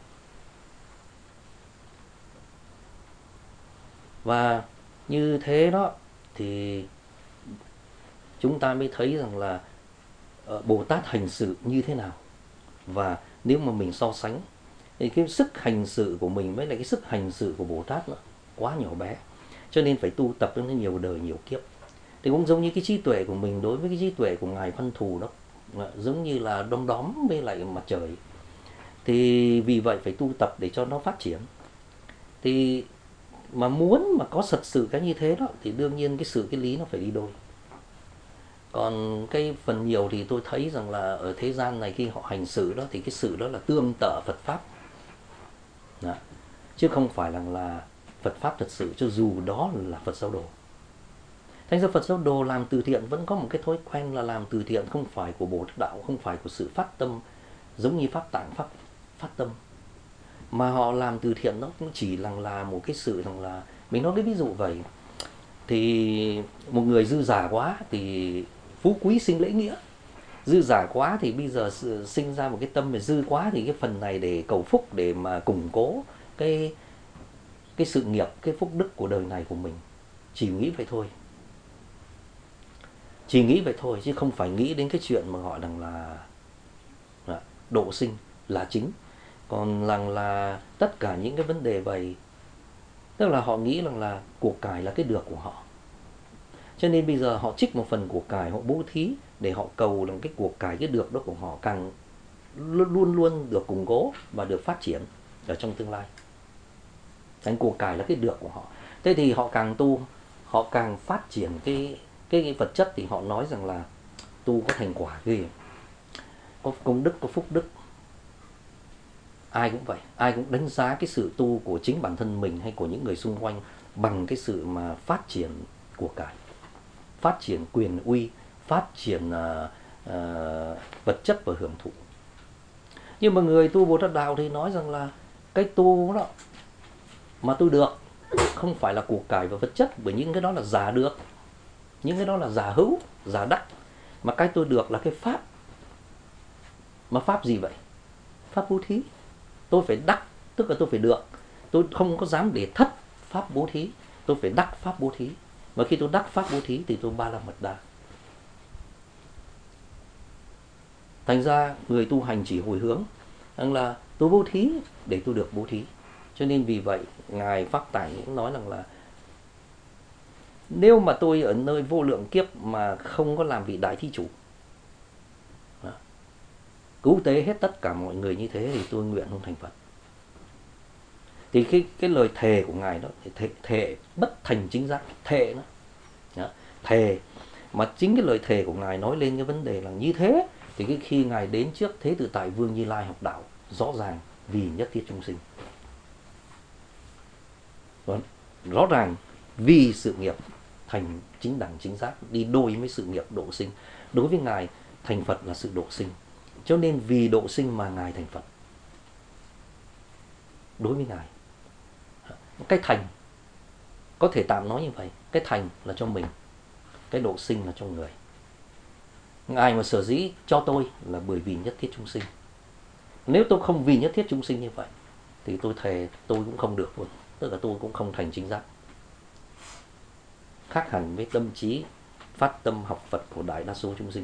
Và như thế đó thì chúng ta mới thấy rằng là Bồ Tát hành sự như thế nào. Và nếu mà mình so sánh thì cái sức hành sự của mình với lại cái sức hành sự của Bồ Tát nó quá nhỏ bé, cho nên phải tu tập đến nhiều đời nhiều kiếp. Thì cũng giống như cái trí tuệ của mình đối với cái trí tuệ của Ngài Văn Thù đó, giống như là đom đóm với lại mặt trời. Thì vì vậy phải tu tập để cho nó phát triển. Thì mà muốn mà có thật sự cái như thế đó thì đương nhiên cái sự cái lý nó phải đi đôi. Còn cái phần nhiều thì tôi thấy rằng là ở thế gian này khi họ hành sự đó thì cái sự đó là tương tự Phật Pháp đó, chứ không phải là, là Phật Pháp thật sự, cho dù đó là Phật giáo đồ. Thành ra Phật giáo đồ làm từ thiện vẫn có một cái thói quen là làm từ thiện không phải của Bồ Tát Đạo, không phải của sự phát tâm giống như Pháp Tạng Pháp phát tâm, mà họ làm từ thiện nó cũng chỉ là, là một cái sự rằng là, mình nói cái ví dụ vậy, thì một người dư giả quá thì phú quý sinh lễ nghĩa, dư giả quá thì bây giờ sinh ra một cái tâm về dư quá thì cái phần này để cầu phúc, để mà củng cố cái cái sự nghiệp, cái phúc đức của đời này của mình. Chỉ nghĩ vậy thôi, chỉ nghĩ vậy thôi chứ không phải nghĩ đến cái chuyện mà gọi rằng là độ sinh là chính. Còn rằng là tất cả những cái vấn đề vậy, tức là họ nghĩ rằng là của cải là cái được của họ, cho nên bây giờ họ trích một phần của cải, họ bố thí để họ cầu rằng cái của cải, cái được đó của họ càng luôn luôn được củng cố và được phát triển ở trong tương lai. Thành của cải là cái được của họ. Thế thì họ càng tu, họ càng phát triển cái cái, cái vật chất, thì họ nói rằng là tu có thành quả ghê, có công đức, có phúc đức. Ai cũng vậy, ai cũng đánh giá cái sự tu của chính bản thân mình hay của những người xung quanh bằng cái sự mà phát triển của cải, phát triển quyền uy, phát triển uh, uh, vật chất và hưởng thụ. Nhưng mà người tu Bồ Tát Đạo thì nói rằng là cái tu đó mà tu được không phải là của cải và vật chất, bởi những cái đó là giả được, những cái đó là giả hữu, giả đắc. Mà cái tôi được là cái pháp. Mà pháp gì vậy? Pháp bố thí. Tôi phải đắc, tức là tôi phải được. Tôi không có dám để thất pháp bố thí, tôi phải đắc pháp bố thí. Mà khi tôi đắc pháp bố thí thì tôi ba la mật đa. Thành ra người tu hành chỉ hồi hướng rằng là tôi bố thí để tôi được bố thí. Cho nên vì vậy Ngài Pháp Tạng cũng nói rằng là nếu mà tôi ở nơi vô lượng kiếp mà không có làm vị đại thí chủ, cứu tế hết tất cả mọi người như thế, thì tôi nguyện không thành Phật. Thì cái, cái lời thề của Ngài đó, thề, thề bất thành chính giác, thề đó, đó, thề. Mà chính cái lời thề của Ngài nói lên cái vấn đề là như thế. Thì cái khi Ngài đến trước Thế Tự Tại Vương Như Lai học đạo, rõ ràng vì nhất thiết chúng sinh. Đó, rõ ràng vì sự nghiệp thành chính đẳng chính giác đi đôi với sự nghiệp độ sinh. Đối với Ngài, thành Phật là sự độ sinh, cho nên vì độ sinh mà Ngài thành Phật. Đối với Ngài, cái thành có thể tạm nói như vậy, cái thành là cho mình, cái độ sinh là cho người. Ngài mà sở dĩ cho tôi là bởi vì nhất thiết chúng sinh. Nếu tôi không vì nhất thiết chúng sinh như vậy thì tôi thề tôi cũng không được luôn, tức là tôi cũng không thành chính giác. Khác hẳn với tâm trí phát tâm học Phật của đại đa số chúng sinh.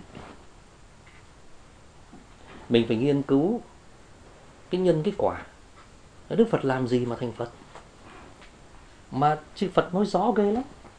Mình phải nghiên cứu cái nhân cái quả. Đức Phật làm gì mà thành Phật? Mà chư Phật nói rõ ghê lắm.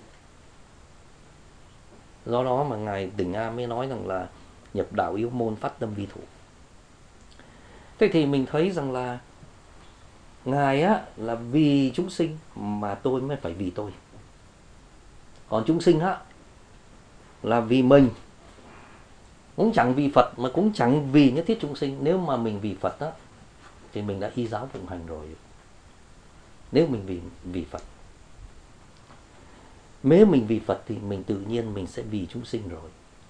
Do đó mà Ngài Tỉnh A mới nói rằng là nhập đạo yếu môn, phát tâm vi thủ. Thế thì mình thấy rằng là Ngài á là vì chúng sinh mà tôi mới phải vì tôi. Còn chúng sinh á là vì mình, cũng chẳng vì Phật mà cũng chẳng vì nhất thiết chúng sinh. Nếu mà mình vì Phật á thì mình đã y giáo phụng hành rồi. Nếu mình vì vì Phật, nếu mình vì Phật thì mình tự nhiên mình sẽ vì chúng sinh rồi.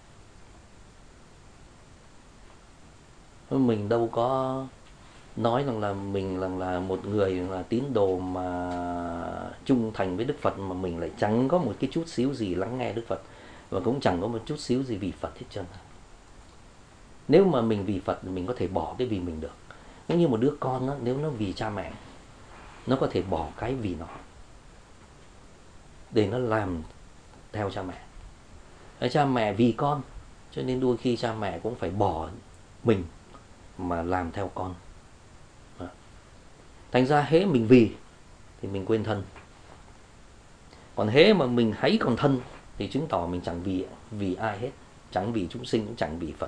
Mình đâu có nói rằng là mình là, là một người là tín đồ mà trung thành với Đức Phật mà mình lại chẳng có một cái chút xíu gì lắng nghe Đức Phật, và cũng chẳng có một chút xíu gì vì Phật hết trơn. Nếu mà mình vì Phật thì mình có thể bỏ cái vì mình được. Nếu như một đứa con đó, nếu nó vì cha mẹ, nó có thể bỏ cái vì nó để nó làm theo cha mẹ. Cái cha mẹ vì con, cho nên đôi khi cha mẹ cũng phải bỏ mình mà làm theo con. Đó. Thành ra hễ mình vì thì mình quên thân. Còn hễ mà mình thấy còn thân thì chứng tỏ mình chẳng vì vì ai hết, chẳng vì chúng sinh cũng chẳng vì Phật.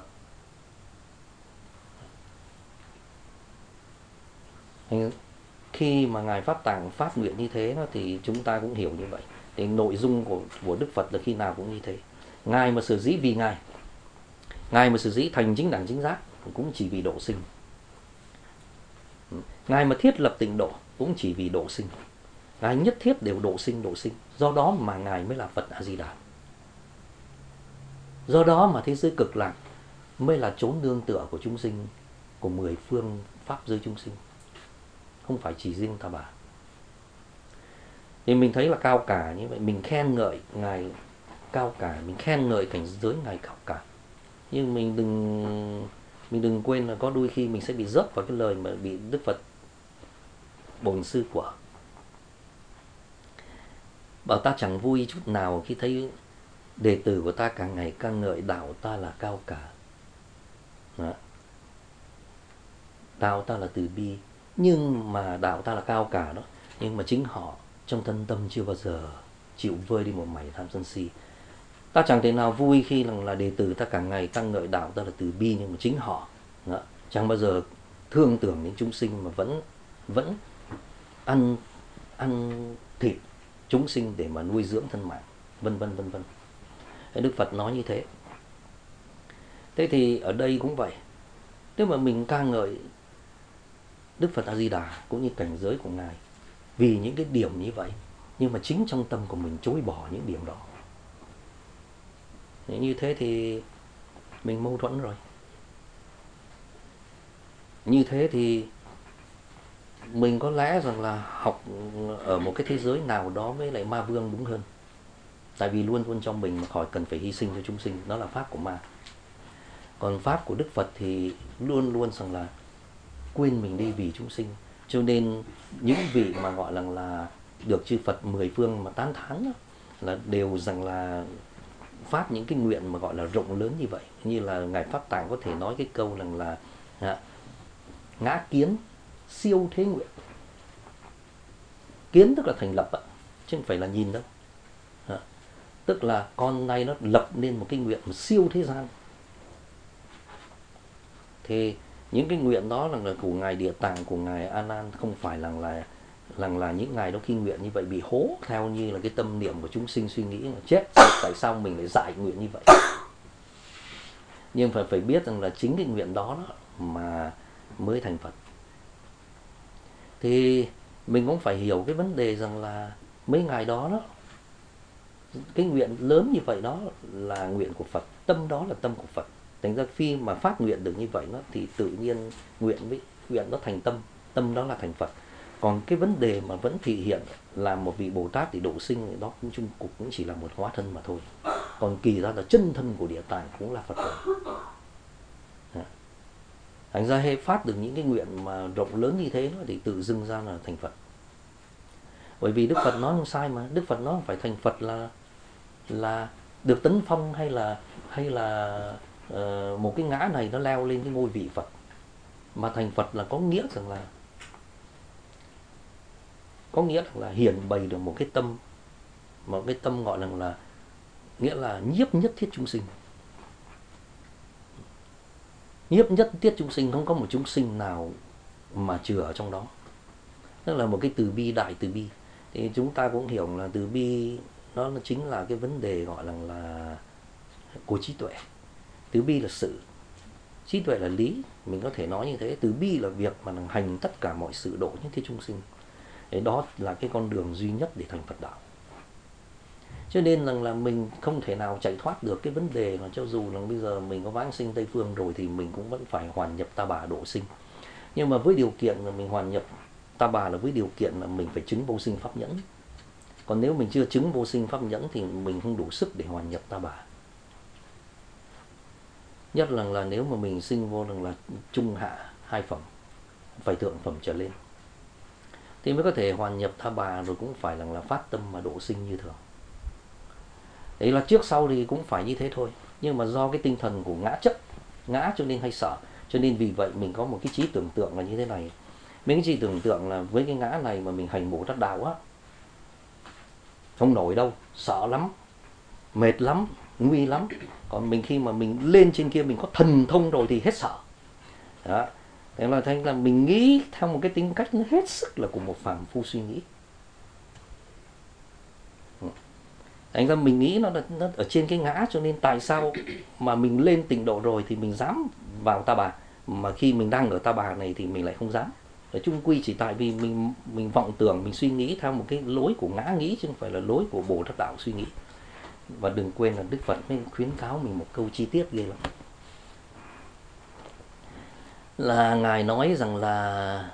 Khi mà Ngài Pháp Tạng phát nguyện như thế thì chúng ta cũng hiểu như vậy. Thì nội dung của, của Đức Phật là khi nào cũng như thế. Ngài mà sở dĩ vì Ngài, Ngài mà sở dĩ thành chính đẳng chính giác cũng chỉ vì độ sinh. Ngài mà thiết lập tịnh độ cũng chỉ vì độ sinh. Ngài nhất thiết đều độ sinh độ sinh. Do đó mà Ngài mới là Phật A-di-đà. Do đó mà thế giới cực lạc mới là chốn nương tựa của chúng sinh, của mười phương pháp giới chúng sinh, không phải chỉ riêng Ta Bà. Thì mình thấy là cao cả như vậy, mình khen ngợi Ngài cao cả, mình khen ngợi cảnh giới Ngài cao cả. Nhưng mình đừng mình đừng quên là có đôi khi mình sẽ bị rớt vào cái lời mà bị Đức Phật bổn sư của. Bảo ta chẳng vui chút nào khi thấy đệ tử của ta càng ngày càng ngợi đạo ta là cao cả. Đó. đạo ta là từ bi, nhưng mà đạo ta là cao cả đó, nhưng mà chính họ trong thân tâm chưa bao giờ chịu vơi đi một mảy tham sân si. Ta chẳng thể nào vui khi là, là đệ tử ta càng ngày tăng ngợi đạo ta là từ bi, nhưng mà chính họ đó, chẳng bao giờ thương tưởng đến chúng sinh mà vẫn vẫn ăn ăn thịt chúng sinh để mà nuôi dưỡng thân mạng, vân vân vân vân. Đức Phật nói như thế. Thế thì ở đây cũng vậy. Nếu mà mình ca ngợi Đức Phật A Di Đà cũng như cảnh giới của ngài vì những cái điểm như vậy, nhưng mà chính trong tâm của mình chối bỏ những điểm đó, như thế thì mình mâu thuẫn rồi. Như thế thì mình có lẽ rằng là học ở một cái thế giới nào đó với lại ma vương đúng hơn. Tại vì luôn luôn trong mình mà khỏi cần phải hy sinh cho chúng sinh, đó là pháp của ma. Còn pháp của Đức Phật thì luôn luôn rằng là quên mình đi vì chúng sinh. Cho nên những vị mà gọi là, là được chư Phật mười phương mà tán thán đó, là đều rằng là phát những cái nguyện mà gọi là rộng lớn như vậy. Như là Ngài Pháp Tạng có thể nói cái câu rằng là, là ngã kiến siêu thế nguyện. Kiến tức là thành lập á, chứ không phải là nhìn đâu. À, tức là con nay nó lập nên một cái nguyện siêu thế gian. Thì những cái nguyện đó là của Ngài Địa Tạng, của Ngài A Nan, không phải là là là, là những ngài đó khi nguyện như vậy bị hố theo như là cái tâm niệm của chúng sinh suy nghĩ là chết, tại sao mình lại giải nguyện như vậy. Nhưng phải phải biết rằng là chính cái nguyện đó, đó mà mới thành Phật. Thì mình cũng phải hiểu cái vấn đề rằng là mấy ngài đó đó, cái nguyện lớn như vậy đó là nguyện của Phật, tâm đó là tâm của Phật. Thành ra khi mà phát nguyện được như vậy đó, thì tự nhiên nguyện với nguyện đó thành tâm, tâm đó là thành Phật. Còn cái vấn đề mà vẫn thể hiện là một vị Bồ Tát để độ sinh, đó cũng chung cục cũng chỉ là một hóa thân mà thôi. Còn kỳ ra là chân thân của Địa Tạng cũng là Phật rồi. Thành ra hệ phát được những cái nguyện mà rộng lớn như thế đó, thì tự dưng ra là thành Phật. Bởi vì Đức Phật nói không sai mà. Đức Phật nói không phải thành Phật là là được tấn phong hay là hay là uh, một cái ngã này nó leo lên cái ngôi vị Phật. Mà thành Phật là có nghĩa rằng là có nghĩa là hiển bày được một cái tâm, một cái tâm gọi là là nghĩa là nhiếp nhất thiết chúng sinh. Nhiếp nhất thiết chúng sinh, không có một chúng sinh nào mà chừa ở trong đó. Tức là một cái từ bi, đại từ bi. Thì chúng ta cũng hiểu là từ bi nó chính là cái vấn đề gọi là là của trí tuệ. Từ bi là sự, trí tuệ là lý, mình có thể nói như thế. Từ bi là việc mà hành tất cả mọi sự độ nhất thiết chúng sinh. Đấy, đó là cái con đường duy nhất để thành Phật đạo. Cho nên rằng là mình không thể nào chạy thoát được cái vấn đề mà cho dù là bây giờ mình có vãng sinh Tây Phương rồi thì mình cũng vẫn phải hoàn nhập Ta Bà độ sinh. Nhưng mà với điều kiện là mình hoàn nhập Ta Bà là với điều kiện là mình phải chứng vô sinh pháp nhẫn. Còn nếu mình chưa chứng vô sinh pháp nhẫn thì mình không đủ sức để hoàn nhập Ta Bà. Nhất là, là nếu mà mình sinh vô là, là trung hạ hai phẩm, phải thượng phẩm trở lên, thì mới có thể hoàn nhập Ta Bà, rồi cũng phải là, là phát tâm mà độ sinh như thường. Đấy là trước sau thì cũng phải như thế thôi. Nhưng mà do cái tinh thần của ngã chấp, ngã cho nên hay sợ. Cho nên vì vậy mình có một cái trí tưởng tượng là như thế này. Mình cái trí tưởng tượng là với cái ngã này mà mình hành Bồ Tát đạo á, không nổi đâu, sợ lắm, mệt lắm, nguy lắm. Còn mình khi mà mình lên trên kia mình có thần thông rồi thì hết sợ. Đó. Thế là thành là mình nghĩ theo một cái tính cách nó hết sức là của một phàm phu suy nghĩ. Thành ra mình nghĩ nó, nó ở trên cái ngã, cho nên tại sao mà mình lên tịnh độ rồi thì mình dám vào Ta Bà, mà khi mình đang ở Ta Bà này thì mình lại không dám. Ở chung quy chỉ tại vì mình mình vọng tưởng, mình suy nghĩ theo một cái lối của ngã nghĩ, chứ không phải là lối của Bồ Tát đạo suy nghĩ. Và đừng quên là Đức Phật mới khuyến cáo mình một câu chi tiết ghê lắm. Là Ngài nói rằng là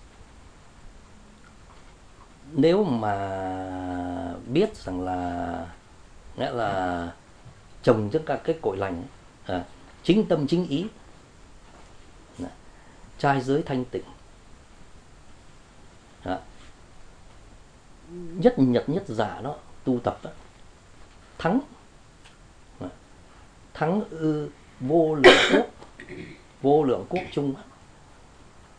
nếu mà biết rằng là nghĩa là trồng tất cả cái cội lành, à, chính tâm chính ý, trai giới thanh tịnh, à, nhất nhật nhất giả đó, tu tập đó, thắng à, thắng ư vô lượng quốc, vô lượng quốc chung đó.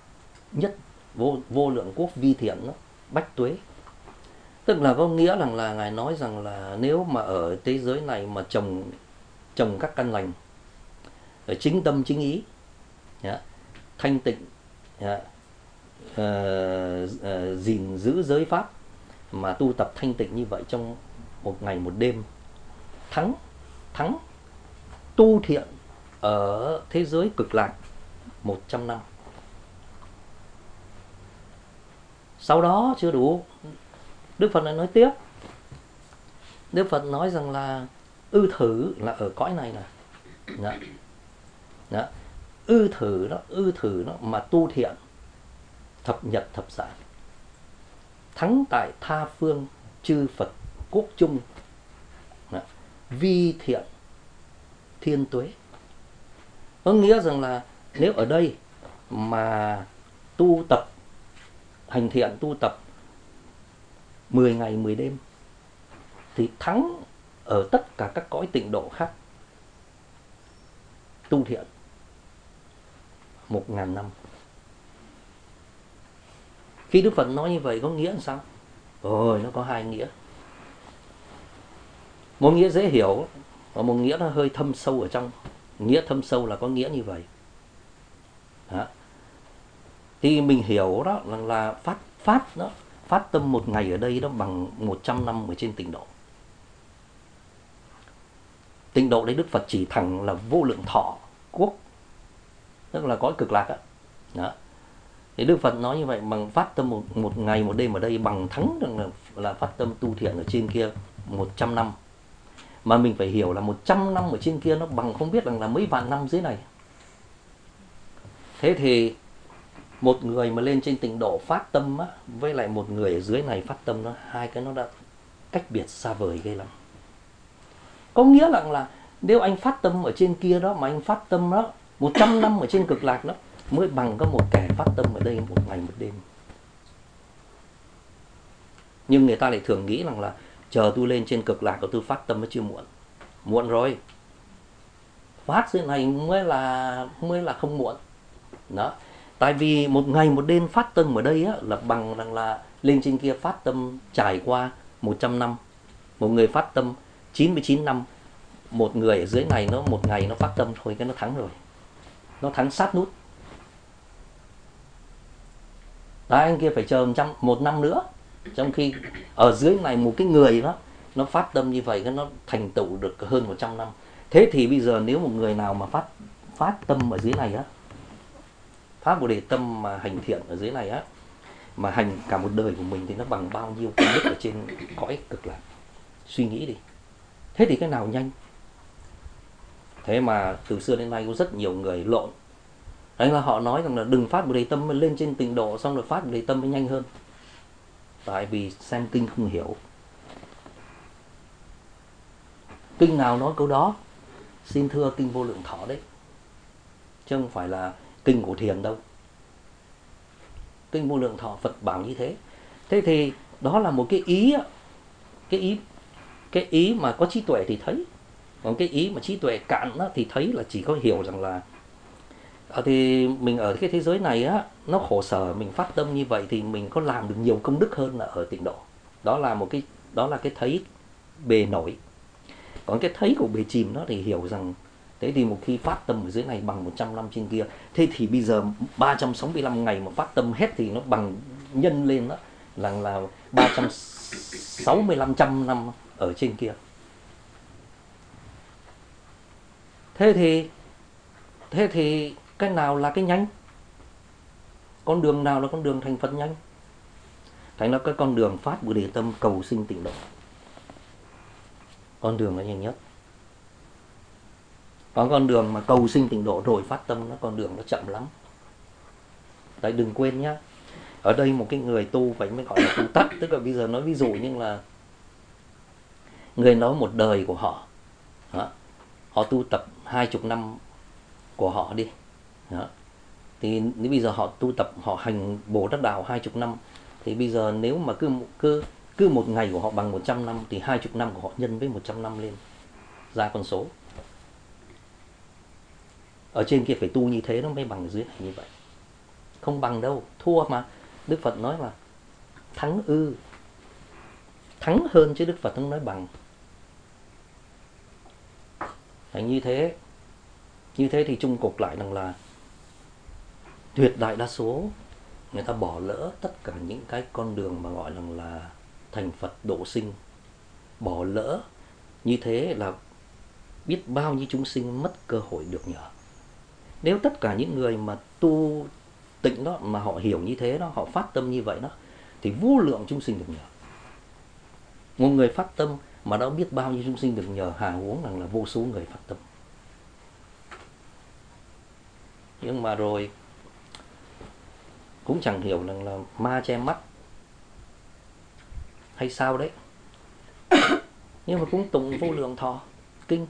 nhất, vô, vô lượng quốc vi thiện đó, bách tuế. Tức là có nghĩa rằng là Ngài nói rằng là nếu mà ở thế giới này mà trồng trồng các căn lành, ở chính tâm chính ý, yeah, thanh tịnh, yeah, uh, uh, gìn giữ giới pháp, mà tu tập thanh tịnh như vậy trong một ngày một đêm, thắng thắng tu thiện ở thế giới cực lạc một trăm năm. Sau đó chưa đủ, Đức Phật lại nói tiếp. Đức Phật nói rằng là ư thử là ở cõi này nè, đó. Đó. ư thử đó, ư thử đó mà tu thiện thập nhật thập giải, thắng tại tha phương chư Phật quốc chung, đó. Vi thiện thiên tuế. Có nghĩa rằng là nếu ở đây mà tu tập hành thiện, tu tập mười ngày mười đêm thì thắng ở tất cả các cõi tịnh độ khác tu thiện một ngàn năm. Khi Đức Phật nói như vậy có nghĩa là sao? Ôi, nó có hai nghĩa. Một nghĩa dễ hiểu và một nghĩa nó hơi thâm sâu ở trong. Nghĩa thâm sâu là có nghĩa như vậy. Đó. Thì mình hiểu đó là, là phát phát đó, phát tâm một ngày ở đây đó bằng một trăm năm ở trên tịnh độ. Tịnh độ đấy Đức Phật chỉ thẳng là vô lượng thọ quốc, tức là cõi cực lạc á. Đó. Thì Đức Phật nói như vậy, bằng phát tâm một, một ngày một đêm ở đây bằng thắng là, là phát tâm tu thiện ở trên kia một trăm năm. Mà mình phải hiểu là một trăm năm ở trên kia nó bằng không biết rằng là mấy vạn năm dưới này. Thế thì một người mà lên trên tịnh độ phát tâm á, với lại một người ở dưới này phát tâm, nó hai cái nó đã cách biệt xa vời ghê lắm. Có nghĩa là, là nếu anh phát tâm ở trên kia đó mà anh phát tâm đó một trăm năm ở trên cực lạc đó mới bằng có một kẻ phát tâm ở đây một ngày một đêm. Nhưng người ta lại thường nghĩ rằng là chờ tôi lên trên cực lạc của tôi phát tâm mới chưa muộn. Muộn rồi. Phát dưới này mới là mới là không muộn. Đó. Tại vì một ngày một đêm phát tâm ở đây á, là bằng rằng là lên trên kia phát tâm trải qua một trăm năm. Một người phát tâm chín mươi chín năm, một người ở dưới này nó một ngày nó phát tâm thôi cái nó thắng rồi. Nó thắng sát nút. Đấy, anh kia phải chờ một, trăm, một năm nữa. Trong khi ở dưới này một cái người đó nó phát tâm như vậy, nó thành tựu được hơn một trăm năm. Thế thì bây giờ nếu một người nào mà phát phát tâm ở dưới này á, phát Bồ Đề tâm mà hành thiện ở dưới này á, mà hành cả một đời của mình thì nó bằng bao nhiêu công đức ở trên cõi cực lạc. Suy nghĩ đi. Thế thì cái nào nhanh? Thế mà từ xưa đến nay có rất nhiều người lộn. Đấy là họ nói rằng là đừng phát Bồ Đề tâm, lên trên tịnh độ xong rồi phát Bồ Đề tâm mới nhanh hơn. Tại vì xem kinh không hiểu. Kinh nào nói câu đó? Xin thưa kinh Vô Lượng Thọ đấy, chứ không phải là kinh của thiền đâu. Kinh Vô Lượng Thọ Phật bảo như thế. Thế thì đó là một cái ý, cái ý, cái ý mà có trí tuệ thì thấy. Còn cái ý mà trí tuệ cạn đó, thì thấy là chỉ có hiểu rằng là thì mình ở cái thế giới này á, nó khổ sở, mình phát tâm như vậy thì mình có làm được nhiều công đức hơn là ở tịnh độ. Đó là một cái, đó là cái thấy bề nổi. Còn cái thấy của bề chìm đó thì hiểu rằng thế thì một khi phát tâm ở dưới này bằng một trăm năm trên kia, thế thì bây giờ ba trăm sáu mươi lăm ngày mà phát tâm hết thì nó bằng nhân lên đó là là ba trăm sáu mươi lăm trăm năm ở trên kia. Thế thì thế thì cái nào là cái nhanh? Con đường nào là con đường thành Phật nhanh? Thành là cái con đường phát Bồ Đề tâm cầu sinh tịnh độ. Con đường nó nhanh nhất. Còn con đường mà cầu sinh tịnh độ rồi phát tâm, nó con đường nó chậm lắm. Đấy, đừng quên nhá. Ở đây một cái người tu phải mới gọi là tu tắt. Tức là bây giờ nói ví dụ như là người nói một đời của họ, đó, họ tu tập hai chục năm của họ đi, đó. Thì nếu bây giờ họ tu tập, họ hành Bồ Tát Đạo hai chục năm, thì bây giờ nếu mà cứ cứ cứ một ngày của họ bằng một trăm năm thì hai chục năm của họ nhân với một trăm năm lên ra con số. Ở trên kia phải tu như thế nó mới bằng ở dưới này như vậy. không bằng đâu, thua mà. Đức Phật nói là thắng ư, thắng hơn chứ Đức Phật không nói bằng. Thành như thế, như thế thì chung cục lại rằng là tuyệt đại đa số người ta bỏ lỡ tất cả những cái con đường mà gọi rằng là thành Phật độ sinh. Bỏ lỡ như thế là biết bao nhiêu chúng sinh mất cơ hội được nhờ. Nếu tất cả những người mà tu tịnh đó mà họ hiểu như thế đó, họ phát tâm như vậy đó, thì vô lượng chúng sinh được nhờ. Một người phát tâm mà đã biết bao nhiêu chúng sinh được nhờ, hà huống rằng là vô số người phát tâm. Nhưng mà rồi cũng chẳng hiểu rằng là ma che mắt hay sao đấy. Nhưng mà cũng tụng vô lượng thọ kinh,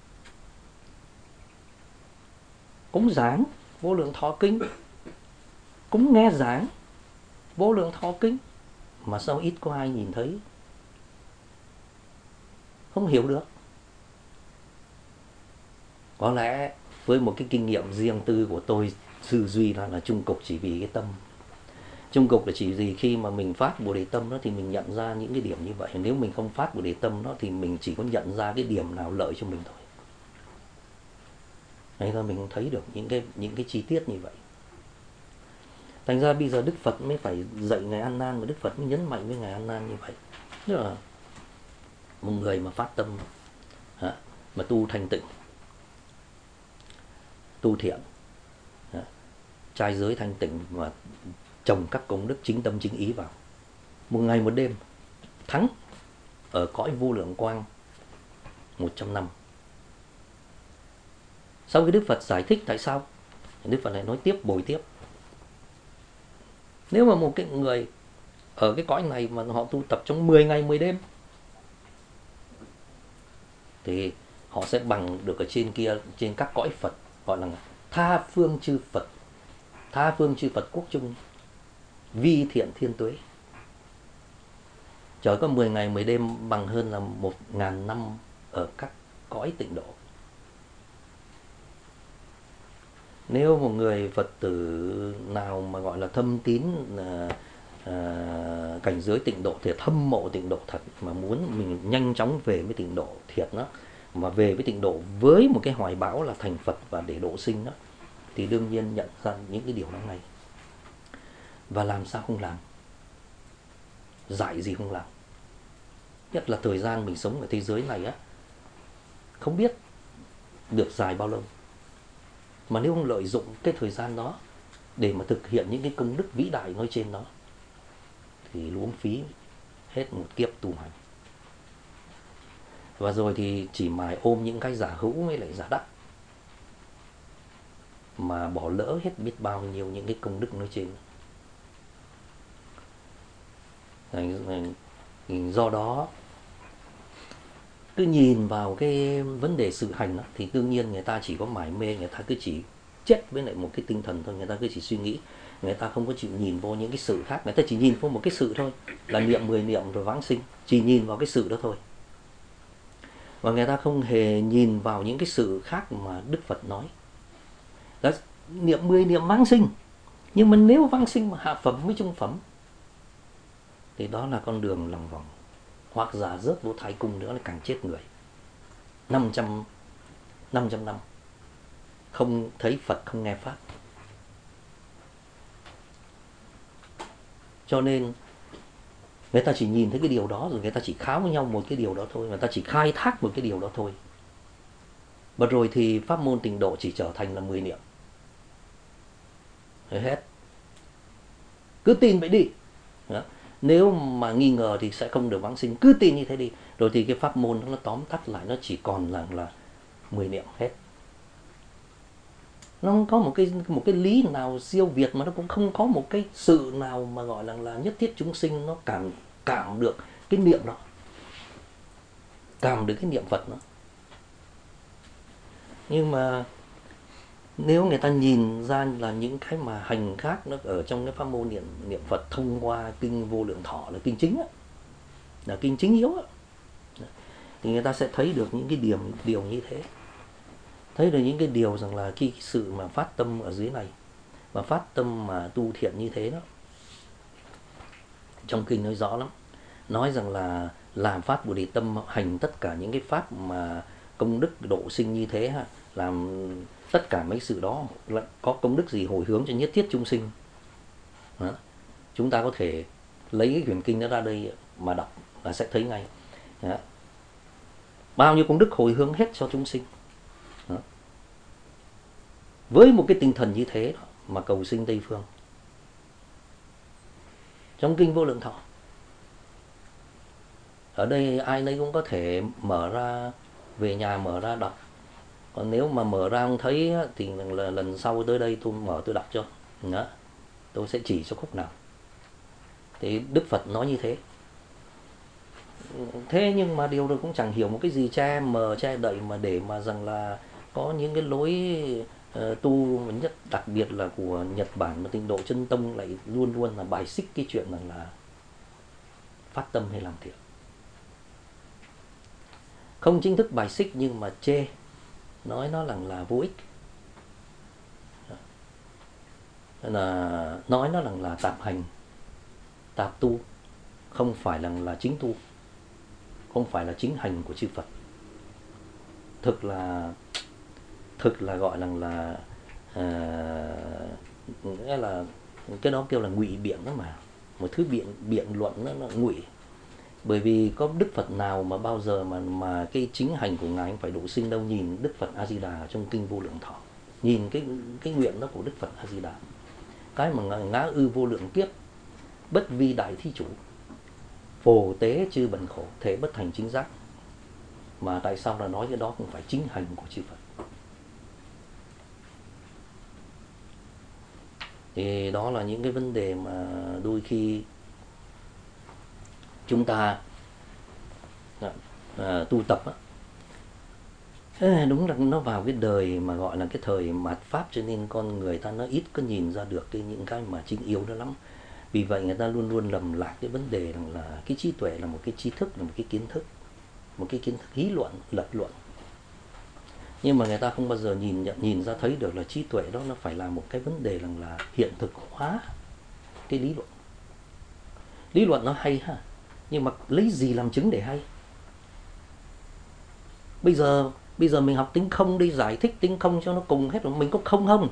cũng giảng vô lượng thọ kinh, cũng nghe giảng vô lượng thọ kinh, mà sao ít có ai nhìn thấy, không hiểu được. Có lẽ với một cái kinh nghiệm riêng tư của tôi, sư duy là, là chung cục chỉ vì cái tâm. Chung cục là chỉ vì khi mà mình phát Bồ Đề tâm đó thì mình nhận ra những cái điểm như vậy. Nếu mình không phát Bồ Đề tâm đó thì mình chỉ có nhận ra cái điểm nào lợi cho mình thôi. Đấy là mình thấy được những cái những cái chi tiết như vậy. Thành ra bây giờ Đức Phật mới phải dạy Ngài A Nan, và Đức Phật mới nhấn mạnh với Ngài A Nan như vậy. Tức là một người mà phát tâm mà tu thanh tịnh, tu thiện, trai giới thanh tịnh và trồng các công đức chính tâm chính ý vào, một ngày một đêm thắng ở cõi vô lượng quang một trăm năm. Sau khi Đức Phật giải thích tại sao, Đức Phật lại nói tiếp, bồi tiếp. Nếu mà một cái người ở cái cõi này mà họ tu tập trong mười ngày mười đêm thì họ sẽ bằng được ở trên kia, trên các cõi Phật, gọi là tha phương chư Phật, tha phương chư Phật quốc chung, vi thiện thiên tuế. Trời có mười ngày mười đêm bằng hơn là một ngàn năm ở các cõi tịnh độ. Nếu một người Phật tử nào mà gọi là thâm tín à, à, cảnh giới tịnh độ thiệt, hâm mộ tịnh độ thật, mà muốn mình nhanh chóng về với tịnh độ thiệt đó, mà về với tịnh độ với một cái hoài bão là thành Phật và để độ sinh đó, thì đương nhiên nhận ra những cái điều đó ngay. Và làm sao không làm? Dạy gì không làm? Nhất là thời gian mình sống ở thế giới này á, không biết được dài bao lâu. Mà nếu không lợi dụng cái thời gian đó để mà thực hiện những cái công đức vĩ đại nói trên đó thì uổng phí hết một kiếp tu hành. Và rồi thì chỉ mải ôm những cái giả hữu với lại giả đắc, mà bỏ lỡ hết biết bao nhiêu những cái công đức nói trên. Do đó cứ nhìn vào cái vấn đề sự hành đó, thì tự nhiên người ta chỉ có mải mê, người ta cứ chỉ chết với lại một cái tinh thần thôi, người ta cứ chỉ suy nghĩ, người ta không có chịu nhìn vô những cái sự khác, người ta chỉ nhìn vô một cái sự thôi, là niệm mười niệm rồi vãng sinh, chỉ nhìn vào cái sự đó thôi. Và người ta không hề nhìn vào những cái sự khác mà Đức Phật nói. Đó, niệm mười niệm vãng sinh, nhưng mà nếu vãng sinh mà hạ phẩm với trung phẩm thì đó là con đường lòng vòng, hoặc giả rớt vô thái cung nữa là càng chết người. năm trăm năm không thấy Phật, không nghe Pháp. Cho nên người ta chỉ nhìn thấy cái điều đó, rồi người ta chỉ kháo với nhau một cái điều đó thôi, người ta chỉ khai thác một cái điều đó thôi. Và rồi thì pháp môn tịnh độ chỉ trở thành là mười niệm. Thế hết. Cứ tin vậy đi. Đó. Nếu mà nghi ngờ thì sẽ không được vãng sinh, cứ tin như thế đi. Rồi thì cái pháp môn nó tóm tắt lại, nó chỉ còn là là mười niệm hết. Nó không có một cái một cái lý nào siêu việt, mà nó cũng không có một cái sự nào mà gọi là là nhất thiết chúng sinh nó cảm cảm được cái niệm đó, cảm được cái niệm Phật đó. Nhưng mà nếu người ta nhìn ra là những cái mà hành khác nó ở trong cái pháp môn niệm niệm Phật thông qua kinh Vô Lượng Thọ, là kinh chính á, là kinh chính yếu á, thì người ta sẽ thấy được những cái điểm điều như thế, thấy được những cái điều rằng là khi sự mà phát tâm ở dưới này và phát tâm mà tu thiện như thế đó. Trong kinh nói rõ lắm, nói rằng là làm phát Bồ Đề tâm, hành tất cả những cái pháp mà công đức độ sinh như thế ha, làm tất cả mấy sự đó là có công đức gì hồi hướng cho nhất thiết chúng sinh. Đó. Chúng ta có thể lấy cái quyển kinh đó ra đây mà đọc là sẽ thấy ngay. Đó. Bao nhiêu công đức hồi hướng hết cho chúng sinh. Đó. Với một cái tinh thần như thế đó, mà cầu sinh Tây Phương. Trong kinh Vô Lượng Thọ. Ở đây ai nấy cũng có thể mở ra, về nhà mở ra đọc. Còn nếu mà mở ra không thấy thì là lần sau tới đây tôi mở tôi đọc cho. Đó. Tôi sẽ chỉ cho khúc nào. Thì Đức Phật nói như thế. Thế nhưng mà điều đó cũng chẳng hiểu một cái gì che mờ che đậy mà để mà rằng là có những cái lối uh, tu nhất đặc biệt là của Nhật Bản mà Tịnh Độ Chân Tông lại luôn luôn là bài xích cái chuyện rằng là phát tâm hay làm thiện. Không chính thức bài xích nhưng mà chê, nói nó là là vô ích. Là nói nó là là tạp hành, tạp tu, không phải là là chính tu, không phải là chính hành của chư Phật. Thực là thực là gọi là là uh, nghĩa là cái đó kêu là ngụy biện đó mà, một thứ biện biện luận nó, nó ngụy. Bởi vì có Đức Phật nào mà bao giờ mà mà cái chính hành của ngài phải độ sinh đâu. Nhìn Đức Phật A Di Đà trong kinh Vô Lượng Thọ, nhìn cái cái nguyện đó của Đức Phật A Di Đà, cái mà ngã ư vô lượng kiếp bất vi đại thí chủ, phổ tế chư bần khổ, thể bất thành chính giác. Mà tại sao là nói cái đó cũng phải chính hành của chư Phật. Thì đó là những cái vấn đề mà đôi khi chúng ta à, à, tu tập á. Ê, đúng là nó vào cái đời mà gọi là cái thời mạt Pháp, cho nên con người ta nó ít có nhìn ra được cái những cái mà chính yếu đó lắm. Vì vậy người ta luôn luôn lầm lạc cái vấn đề rằng là cái trí tuệ là một cái tri thức, là một cái kiến thức, một cái kiến thức lý luận, lập luận. Nhưng mà người ta không bao giờ nhìn nhận nhìn ra thấy được là trí tuệ đó nó phải là một cái vấn đề rằng là hiện thực hóa cái lý luận. Lý luận nó hay ha, nhưng mà lấy gì làm chứng để hay? Bây giờ bây giờ mình học tính không đi, giải thích tính không cho nó cùng hết rồi, mình có không không?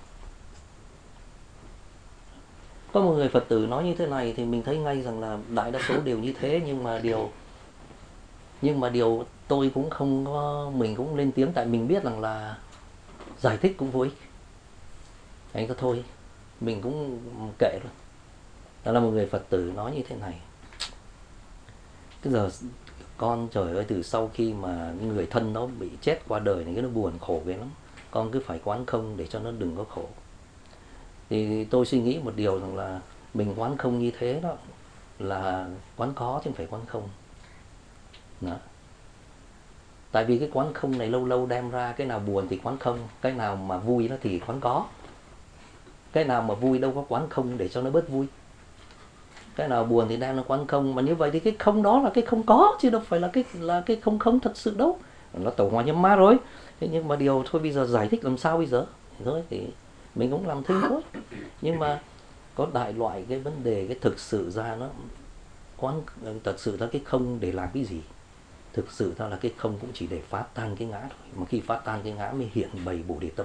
Có một người Phật tử nói như thế này thì mình thấy ngay rằng là đại đa số đều như thế, nhưng mà điều nhưng mà điều tôi cũng không có, mình cũng lên tiếng tại mình biết rằng là giải thích cũng vô ích. Anh có thôi, mình cũng kệ rồi. Đó là một người Phật tử nói như thế này. Cái giờ con trời ơi, từ sau khi mà người thân nó bị chết qua đời này, cái nó buồn khổ ghê lắm. Con cứ phải quán không để cho nó đừng có khổ. Thì tôi suy nghĩ một điều rằng là mình quán không như thế đó là quán có chứ không phải quán không. Đó. Tại vì cái quán không này lâu lâu đem ra, cái nào buồn thì quán không, cái nào mà vui đó thì quán có. Cái nào mà vui đâu có quán không để cho nó bớt vui. Cái nào buồn thì đem nó quán không, mà như vậy thì cái không đó là cái không có chứ đâu phải là cái là cái không không thật sự đâu. Nó tổ hóa nhâm ma rồi. Thế nhưng mà điều thôi bây giờ giải thích làm sao bây giờ? Thôi thì mình cũng làm thêm thôi. Nhưng mà có đại loại cái vấn đề cái thực sự ra nó quán thật sự ra cái không để làm cái gì? Thực sự ra là cái không cũng chỉ để phá tan cái ngã thôi. Mà khi phá tan cái ngã mới hiện bày Bồ Đề tâm.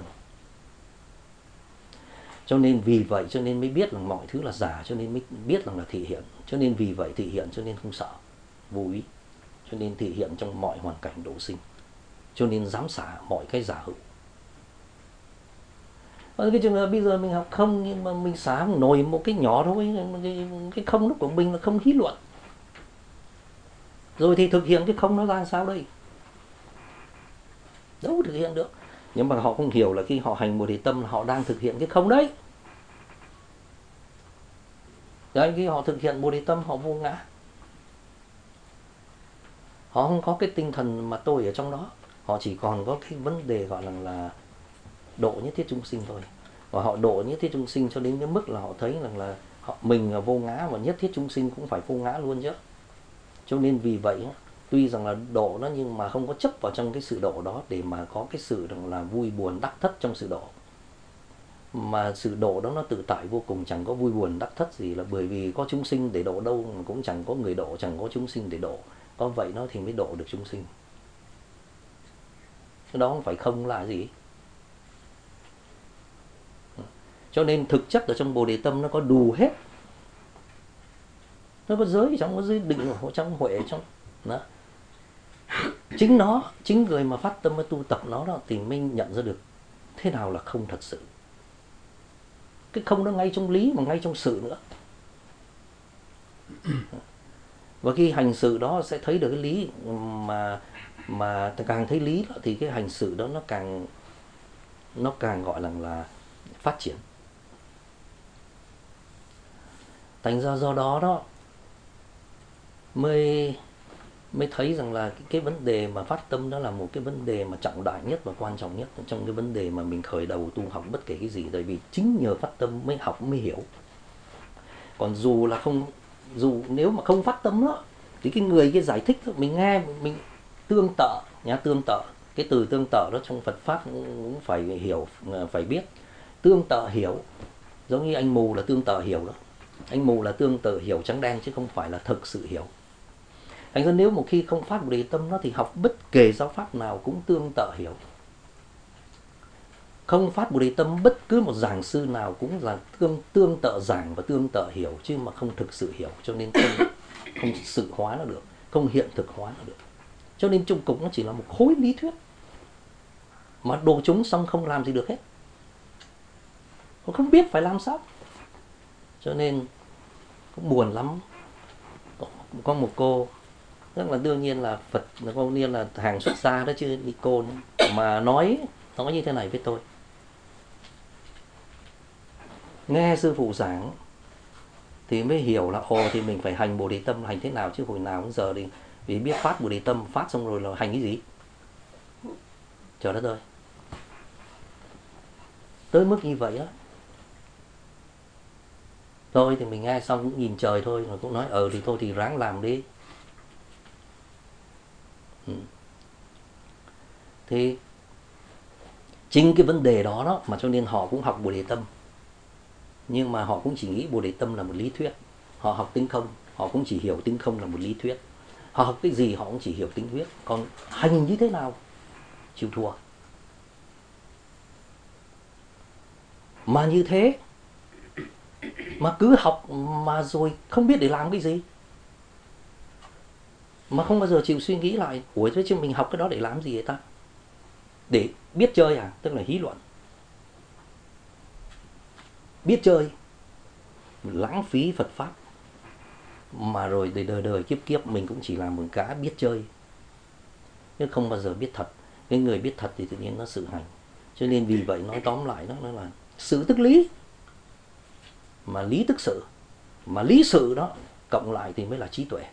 Cho nên vì vậy cho nên mới biết là mọi thứ là giả, cho nên mới biết rằng là thị hiện. Cho nên vì vậy thị hiện cho nên không sợ, vô ý. Cho nên thị hiện trong mọi hoàn cảnh độ sinh. Cho nên dám xả mọi cái giả hữu. Ở cái trường hợp bây giờ mình học không, nhưng mà mình xả nổi một cái nhỏ thôi, cái, cái không lúc của mình là không hí luận. Rồi thì thực hiện cái không nó ra sao đây? Đâu thực hiện được. Nhưng mà họ không hiểu là khi họ hành Bồ Đề tâm là họ đang thực hiện cái không đấy. Đấy, khi họ thực hiện Bồ Đề tâm họ vô ngã. Họ không có cái tinh thần mà tôi ở trong đó. Họ chỉ còn có cái vấn đề gọi là, là độ nhất thiết chúng sinh thôi. Và họ độ nhất thiết chúng sinh cho đến cái mức là họ thấy rằng là họ, mình là vô ngã và nhất thiết chúng sinh cũng phải vô ngã luôn chứ. Cho nên vì vậy tuy rằng là độ nó nhưng mà không có chấp vào trong cái sự độ đó để mà có cái sự rằng là vui buồn đắc thất trong sự độ. mà sự độ đó nó tự tại vô cùng, chẳng có vui buồn đắc thất gì, là bởi vì có chúng sinh để độ đâu mà cũng chẳng có người độ, chẳng có chúng sinh để độ. Có vậy nó thì mới độ được chúng sinh. Cái đó không phải không là gì. Cho nên thực chất ở trong Bồ Đề Tâm nó có đủ hết. Nó có giới trong, có giới định, trong huệ, trong đó. Chính nó, chính người mà phát tâm mới tu tập nó đó thì mình nhận ra được thế nào là không thật sự. Cái không nó ngay trong lý mà ngay trong sự nữa. Và khi hành sự đó sẽ thấy được cái lý, mà mà càng thấy lý đó, thì cái hành sự đó nó càng nó càng gọi là là phát triển. Thành ra do đó đó mới mới thấy rằng là cái, cái vấn đề mà phát tâm đó là một cái vấn đề mà trọng đại nhất và quan trọng nhất trong cái vấn đề mà mình khởi đầu tu học bất kể cái gì. Tại vì chính nhờ phát tâm mới học mới hiểu. Còn dù là không, dù nếu mà không phát tâm đó thì cái người cái giải thích đó, mình nghe mình tương tự nhá, tương tự. Cái từ tương tự đó trong Phật pháp cũng phải hiểu, phải biết. Tương tự hiểu, giống như anh mù là tương tự hiểu đó. Anh mù là tương tự hiểu trắng đen chứ không phải là thực sự hiểu. Thành ra nếu một khi không phát Bồ Đề Tâm đó thì học bất kể giáo pháp nào cũng tương tự hiểu. Không phát Bồ Đề Tâm bất cứ một giảng sư nào cũng là tương tương tự giảng và tương tự hiểu chứ mà không thực sự hiểu, cho nên không không sự hóa nó được, không hiện thực hóa nó được. Cho nên chung cục nó chỉ là một khối lý thuyết mà độ chúng xong không làm gì được hết. Không biết phải làm sao. Cho nên cũng buồn lắm. Có một cô, rất là đương nhiên là Phật, đương nhiên là hàng xuất gia đó chứ đi cô nữa, mà nói nói như thế này với tôi. Nghe sư phụ giảng thì mới hiểu là ồ thì mình phải hành Bồ Đề Tâm, hành thế nào chứ hồi nào đến giờ thì vì biết phát Bồ Đề Tâm, phát xong rồi là hành cái gì. Trời đất ơi. Tới mức như vậy á. Thôi thì mình nghe xong cũng nhìn trời thôi, rồi cũng nói ờ thì thôi thì ráng làm đi. Ừ. Thì chính cái vấn đề đó đó mà cho nên họ cũng học Bồ Đề Tâm. Nhưng mà họ cũng chỉ nghĩ Bồ Đề Tâm là một lý thuyết. Họ học tính không, họ cũng chỉ hiểu tính không là một lý thuyết. Họ học cái gì họ cũng chỉ hiểu tính thuyết. Còn hành như thế nào chịu thua. Mà như thế mà cứ học mà rồi không biết để làm cái gì, mà không bao giờ chịu suy nghĩ lại ủa thế chứ mình học cái đó để làm gì vậy ta? Để biết chơi à? Tức là hí luận. Biết chơi, lãng phí Phật Pháp. Mà rồi đời đời đời kiếp kiếp mình cũng chỉ là một cá biết chơi, chứ không bao giờ biết thật. Cái người biết thật thì tự nhiên nó sự hành. Cho nên vì vậy nói tóm lại đó, nó là sự tức lý, mà lý tức sự, mà lý sự đó cộng lại thì mới là trí tuệ.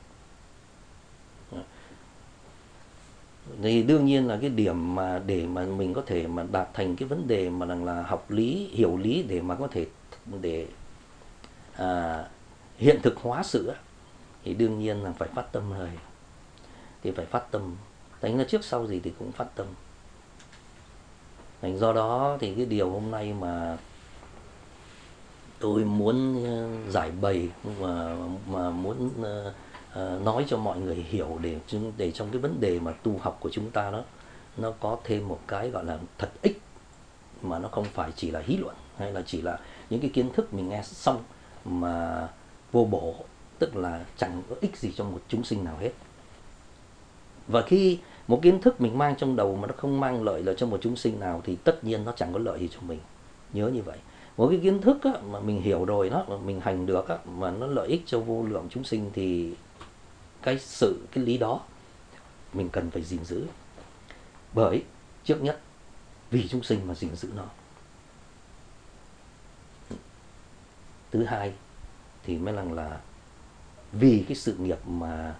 Thì đương nhiên là cái điểm mà để mà mình có thể mà đạt thành cái vấn đề mà rằng là học lý, hiểu lý để mà có thể để à, hiện thực hóa sự thì đương nhiên là phải phát tâm rồi. Thì phải phát tâm. Thành ra trước sau gì thì cũng phát tâm. Thành do đó thì cái điều hôm nay mà tôi muốn giải bày mà, mà muốn uh, nói cho mọi người hiểu để để trong cái vấn đề mà tu học của chúng ta đó nó có thêm một cái gọi là thật ích, mà nó không phải chỉ là hí luận hay là chỉ là những cái kiến thức mình nghe xong mà vô bổ, tức là chẳng có ích gì cho một chúng sinh nào hết. Và khi một kiến thức mình mang trong đầu mà nó không mang lợi lợi cho một chúng sinh nào thì tất nhiên nó chẳng có lợi gì cho mình. Nhớ như vậy. Một cái kiến thức á, mà mình hiểu rồi đó, mà mình hành được á, mà nó lợi ích cho vô lượng chúng sinh thì cái sự, cái lý đó mình cần phải gìn giữ. Bởi trước nhất vì chúng sinh mà gìn giữ nó. Thứ hai thì mới là, là vì cái sự nghiệp mà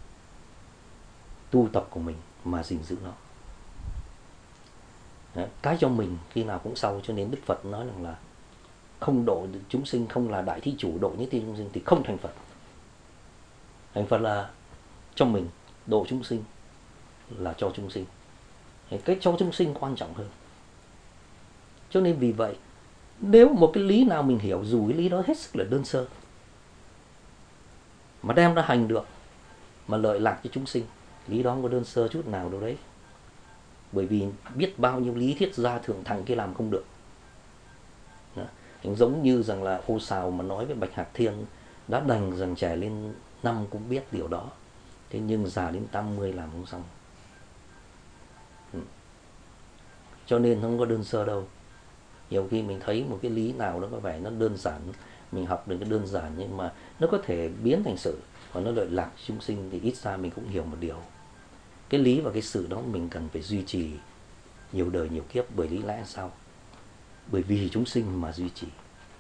tu tập của mình mà gìn giữ nó. Đấy, cái cho mình khi nào cũng sau, cho nên Đức Phật nói rằng là không độ chúng sinh, không là đại thí chủ độ nhất thiết chúng sinh thì không thành Phật. Thành Phật là cho mình, độ chúng sinh là cho chúng sinh. Cái cho chúng sinh quan trọng hơn. Cho nên vì vậy Nếu một cái lý nào mình hiểu, dù cái lý đó hết sức là đơn sơ, mà đem ra hành được, mà lợi lạc cho chúng sinh, lý đó không có đơn sơ chút nào đâu đấy. Bởi vì biết bao nhiêu lý thiết gia thượng thặng kia làm không được. Đó. Giống như rằng là Ô Sào mà nói với Bạch Hạc Thiên, đã đành rằng trẻ lên năm cũng biết điều đó, thế nhưng già đến tám mươi làm không xong. Ừ. Cho nên không có đơn sơ đâu. Nhiều khi mình thấy một cái lý nào đó có vẻ nó đơn giản, mình học được cái đơn giản, nhưng mà nó có thể biến thành sự, còn nó lợi lạc chúng sinh, thì ít ra mình cũng hiểu một điều. Cái lý và cái sự đó mình cần phải duy trì nhiều đời nhiều kiếp. Bởi lý lẽ sao? Bởi vì chúng sinh mà duy trì.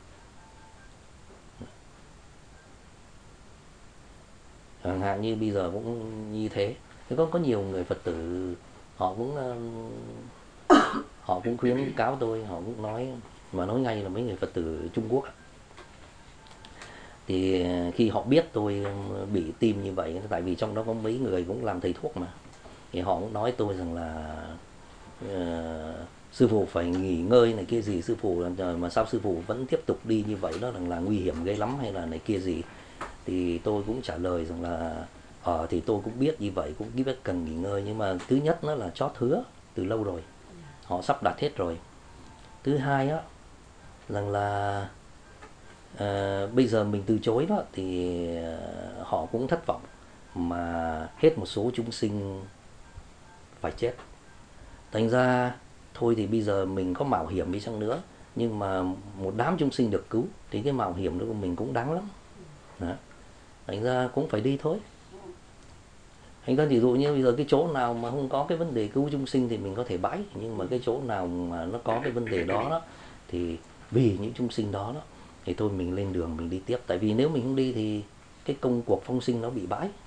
Chẳng hạn như bây giờ cũng như thế. Có có nhiều người Phật tử họ cũng họ cũng khuyến cáo tôi, họ cũng nói, mà nói ngay là mấy người Phật tử Trung Quốc. Thì khi họ biết tôi bị tim như vậy, tại vì trong đó có mấy người cũng làm thầy thuốc mà, thì họ cũng nói tôi rằng là uh, sư phụ phải nghỉ ngơi này kia gì, sư phụ mà sao sư phụ vẫn tiếp tục đi như vậy, đó là, là nguy hiểm ghê lắm hay là này kia gì. Thì tôi cũng trả lời rằng là ờ à, thì tôi cũng biết như vậy, cũng biết cần nghỉ ngơi, nhưng mà thứ nhất nó là chót hứa từ lâu rồi, họ sắp đặt hết rồi. Thứ hai á rằng là à, bây giờ mình từ chối đó thì họ cũng thất vọng, mà hết một số chúng sinh phải chết. Thành ra thôi thì bây giờ mình có mạo hiểm đi chăng nữa, nhưng mà một đám chúng sinh được cứu thì cái mạo hiểm đó của mình cũng đáng lắm. Đó. Thành ra cũng phải đi thôi. Thành ra ví dụ như bây giờ cái chỗ nào mà không có cái vấn đề cứu chúng sinh thì mình có thể bãi, nhưng mà cái chỗ nào mà nó có cái vấn đề đó, đó thì vì những chúng sinh đó, đó thì thôi mình lên đường mình đi tiếp. Tại vì nếu mình không đi thì cái công cuộc phong sinh nó bị bãi,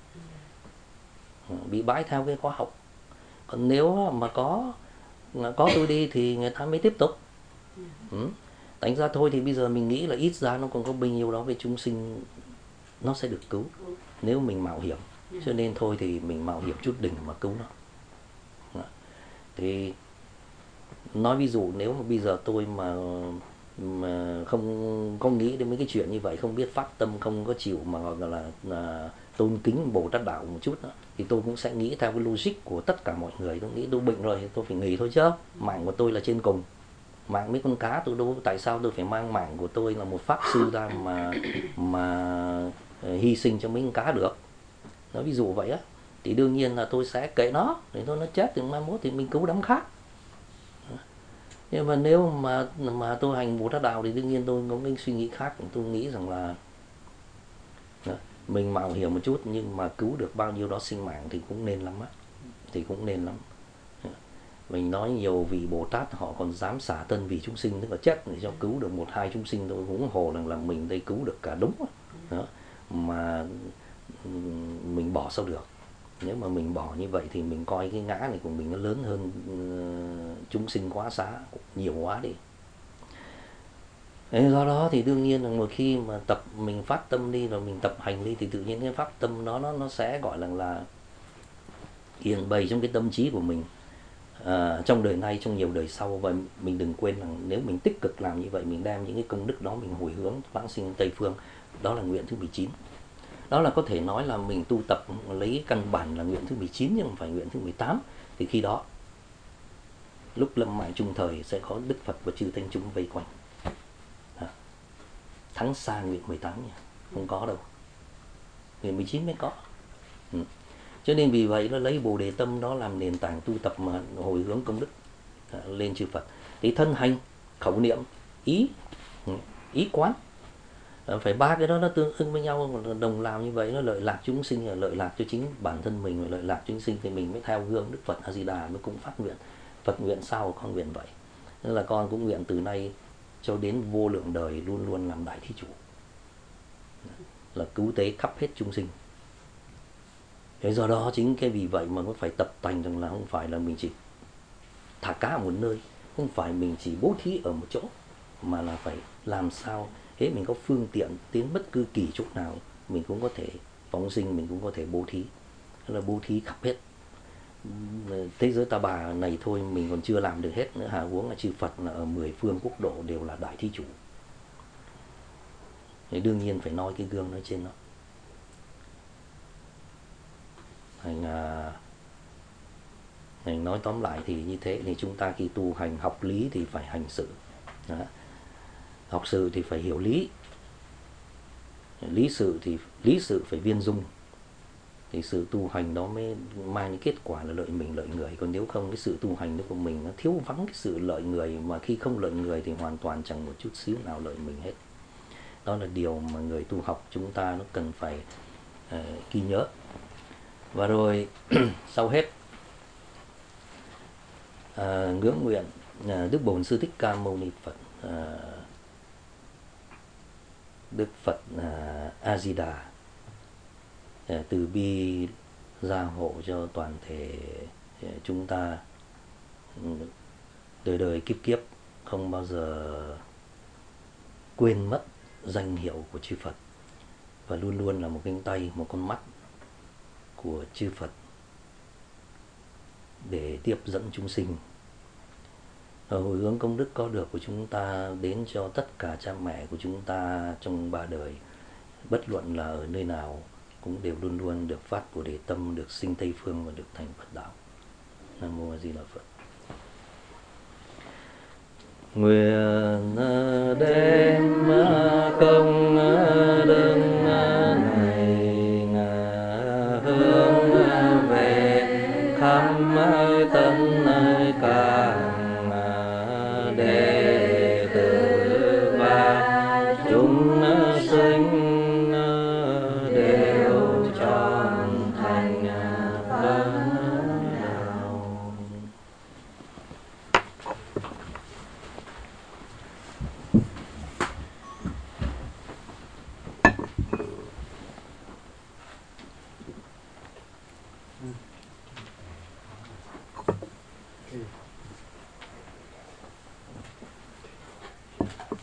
bị bãi theo cái khóa học. Còn nếu mà có có tôi đi thì người ta mới tiếp tục. Ừ. Đánh ra thôi thì bây giờ mình nghĩ là ít ra nó còn có bao nhiêu đó về chúng sinh nó sẽ được cứu nếu mình mạo hiểm. Cho nên thôi thì mình mạo hiểm chút đỉnh mà cứu nó. Đó. Thì nói ví dụ nếu mà bây giờ tôi mà mà không có nghĩ đến mấy cái chuyện như vậy, không biết phát tâm, không có chịu mà gọi là, là tôn kính Bồ Tát đạo một chút đó, thì tôi cũng sẽ nghĩ theo cái logic của tất cả mọi người. Tôi nghĩ tôi bệnh rồi thì tôi phải nghỉ thôi chứ, mạng của tôi là trên cùng, mạng mấy con cá tôi đâu, tại sao tôi phải mang mạng của tôi là một pháp sư ra mà mà hy sinh cho mấy con cá được. Nói ví dụ vậy á, thì đương nhiên là tôi sẽ kệ nó, để thôi nó chết thì mai mốt thì mình cứu đám khác. Nhưng mà nếu mà mà tôi hành Bồ Tát đạo thì đương nhiên tôi có cái suy nghĩ khác. Tôi nghĩ rằng là mình mạo hiểm một chút nhưng mà cứu được bao nhiêu đó sinh mạng thì cũng nên lắm á, thì cũng nên lắm. Mình nói nhiều vị Bồ Tát họ còn dám xả thân vì chúng sinh, tức là chết để cho cứu được một hai chúng sinh, tôi cũng hồ rằng là mình đây cứu được cả đúng đó. Mà mình bỏ sao được. Nếu mà mình bỏ như vậy thì mình coi cái ngã này của mình nó lớn hơn chúng sinh quá xá, nhiều quá đi. Thế do đó thì đương nhiên là một khi mà tập mình phát tâm đi, rồi mình tập hành đi, thì tự nhiên cái phát tâm đó nó nó sẽ gọi là là hiện bày trong cái tâm trí của mình à, trong đời nay, trong nhiều đời sau. Và mình đừng quên rằng nếu mình tích cực làm như vậy, mình đem những cái công đức đó mình hồi hướng vãng sinh Tây phương, đó là nguyện thứ mười chín. Đó là có thể nói là mình tu tập lấy căn bản là nguyện thứ mười chín nhưng không phải nguyện thứ mười tám. Thì khi đó lúc lâm mại chung thời sẽ có Đức Phật và chư Thánh chúng vây quanh. À, thắng xa nguyện mười tám nha, không có đâu, nguyện mười chín mới có. Ừ. Cho nên vì vậy nó lấy Bồ Đề tâm đó làm nền tảng tu tập mà hồi hướng công đức à, lên chư Phật. Thì thân hành, khẩu niệm, ý, ý quán, à, phải ba cái đó nó tương ưng với nhau, đồng làm như vậy nó lợi lạc chúng sinh, lợi lạc cho chính bản thân mình, lợi lạc chúng sinh thì mình mới theo gương Đức Phật A Di Đà, mới cũng phát nguyện. Phật nguyện sao con nguyện vậy, nên là con cũng nguyện từ nay cho đến vô lượng đời luôn luôn làm đại thí chủ, là cứu tế khắp hết chúng sinh. Thế do đó chính cái vì vậy mà nó phải tập tành rằng là không phải là mình chỉ thả cá ở một nơi, không phải mình chỉ bố thí ở một chỗ, mà là phải làm sao thế mình có phương tiện đến bất cứ kỳ chỗ nào mình cũng có thể phóng sinh, mình cũng có thể bố thí, là bố thí khắp hết. thế giới Ta Bà này thôi mình còn chưa làm được hết nữa, hà huống là chư Phật là ở mười phương quốc độ đều là đại thí chủ. Thì đương nhiên phải noi cái gương nói trên đó. Thành à, Thành nói tóm lại thì như thế, thì chúng ta khi tu hành học lý thì phải hành sự. Đó. Học sự thì phải hiểu lý. Lý sự thì lý sự phải viên dung. Thì sự tu hành đó mới mang những kết quả là lợi mình lợi người. Còn nếu không cái sự tu hành đó của mình nó thiếu vắng cái sự lợi người, mà khi không lợi người thì hoàn toàn chẳng một chút xíu nào lợi mình hết. Đó là điều mà người tu học chúng ta nó cần phải uh, ghi nhớ. Và rồi sau hết uh, ngưỡng nguyện uh, Đức Bổn Sư Thích Ca Mâu Ni Phật, uh, Đức Phật uh, A Di Đà uh, từ bi gia hộ cho toàn thể uh, chúng ta uh, đời đời kiếp kiếp không bao giờ quên mất danh hiệu của chư Phật, và luôn luôn là một cánh tay, một con mắt của chư Phật để tiếp dẫn chúng sinh. Hồi hướng công đức có được của chúng ta đến cho tất cả cha mẹ của chúng ta trong ba đời, bất luận là ở nơi nào, cũng đều luôn luôn được phát Bồ Đề tâm, được sinh Tây Phương và được thành Phật đạo. Nam Mô A Di Đà Phật. Nguyện đem công đức này hướng về khắp tất cả đệ tử và chúng sinh đều trọn thành Phật đạo. Okay.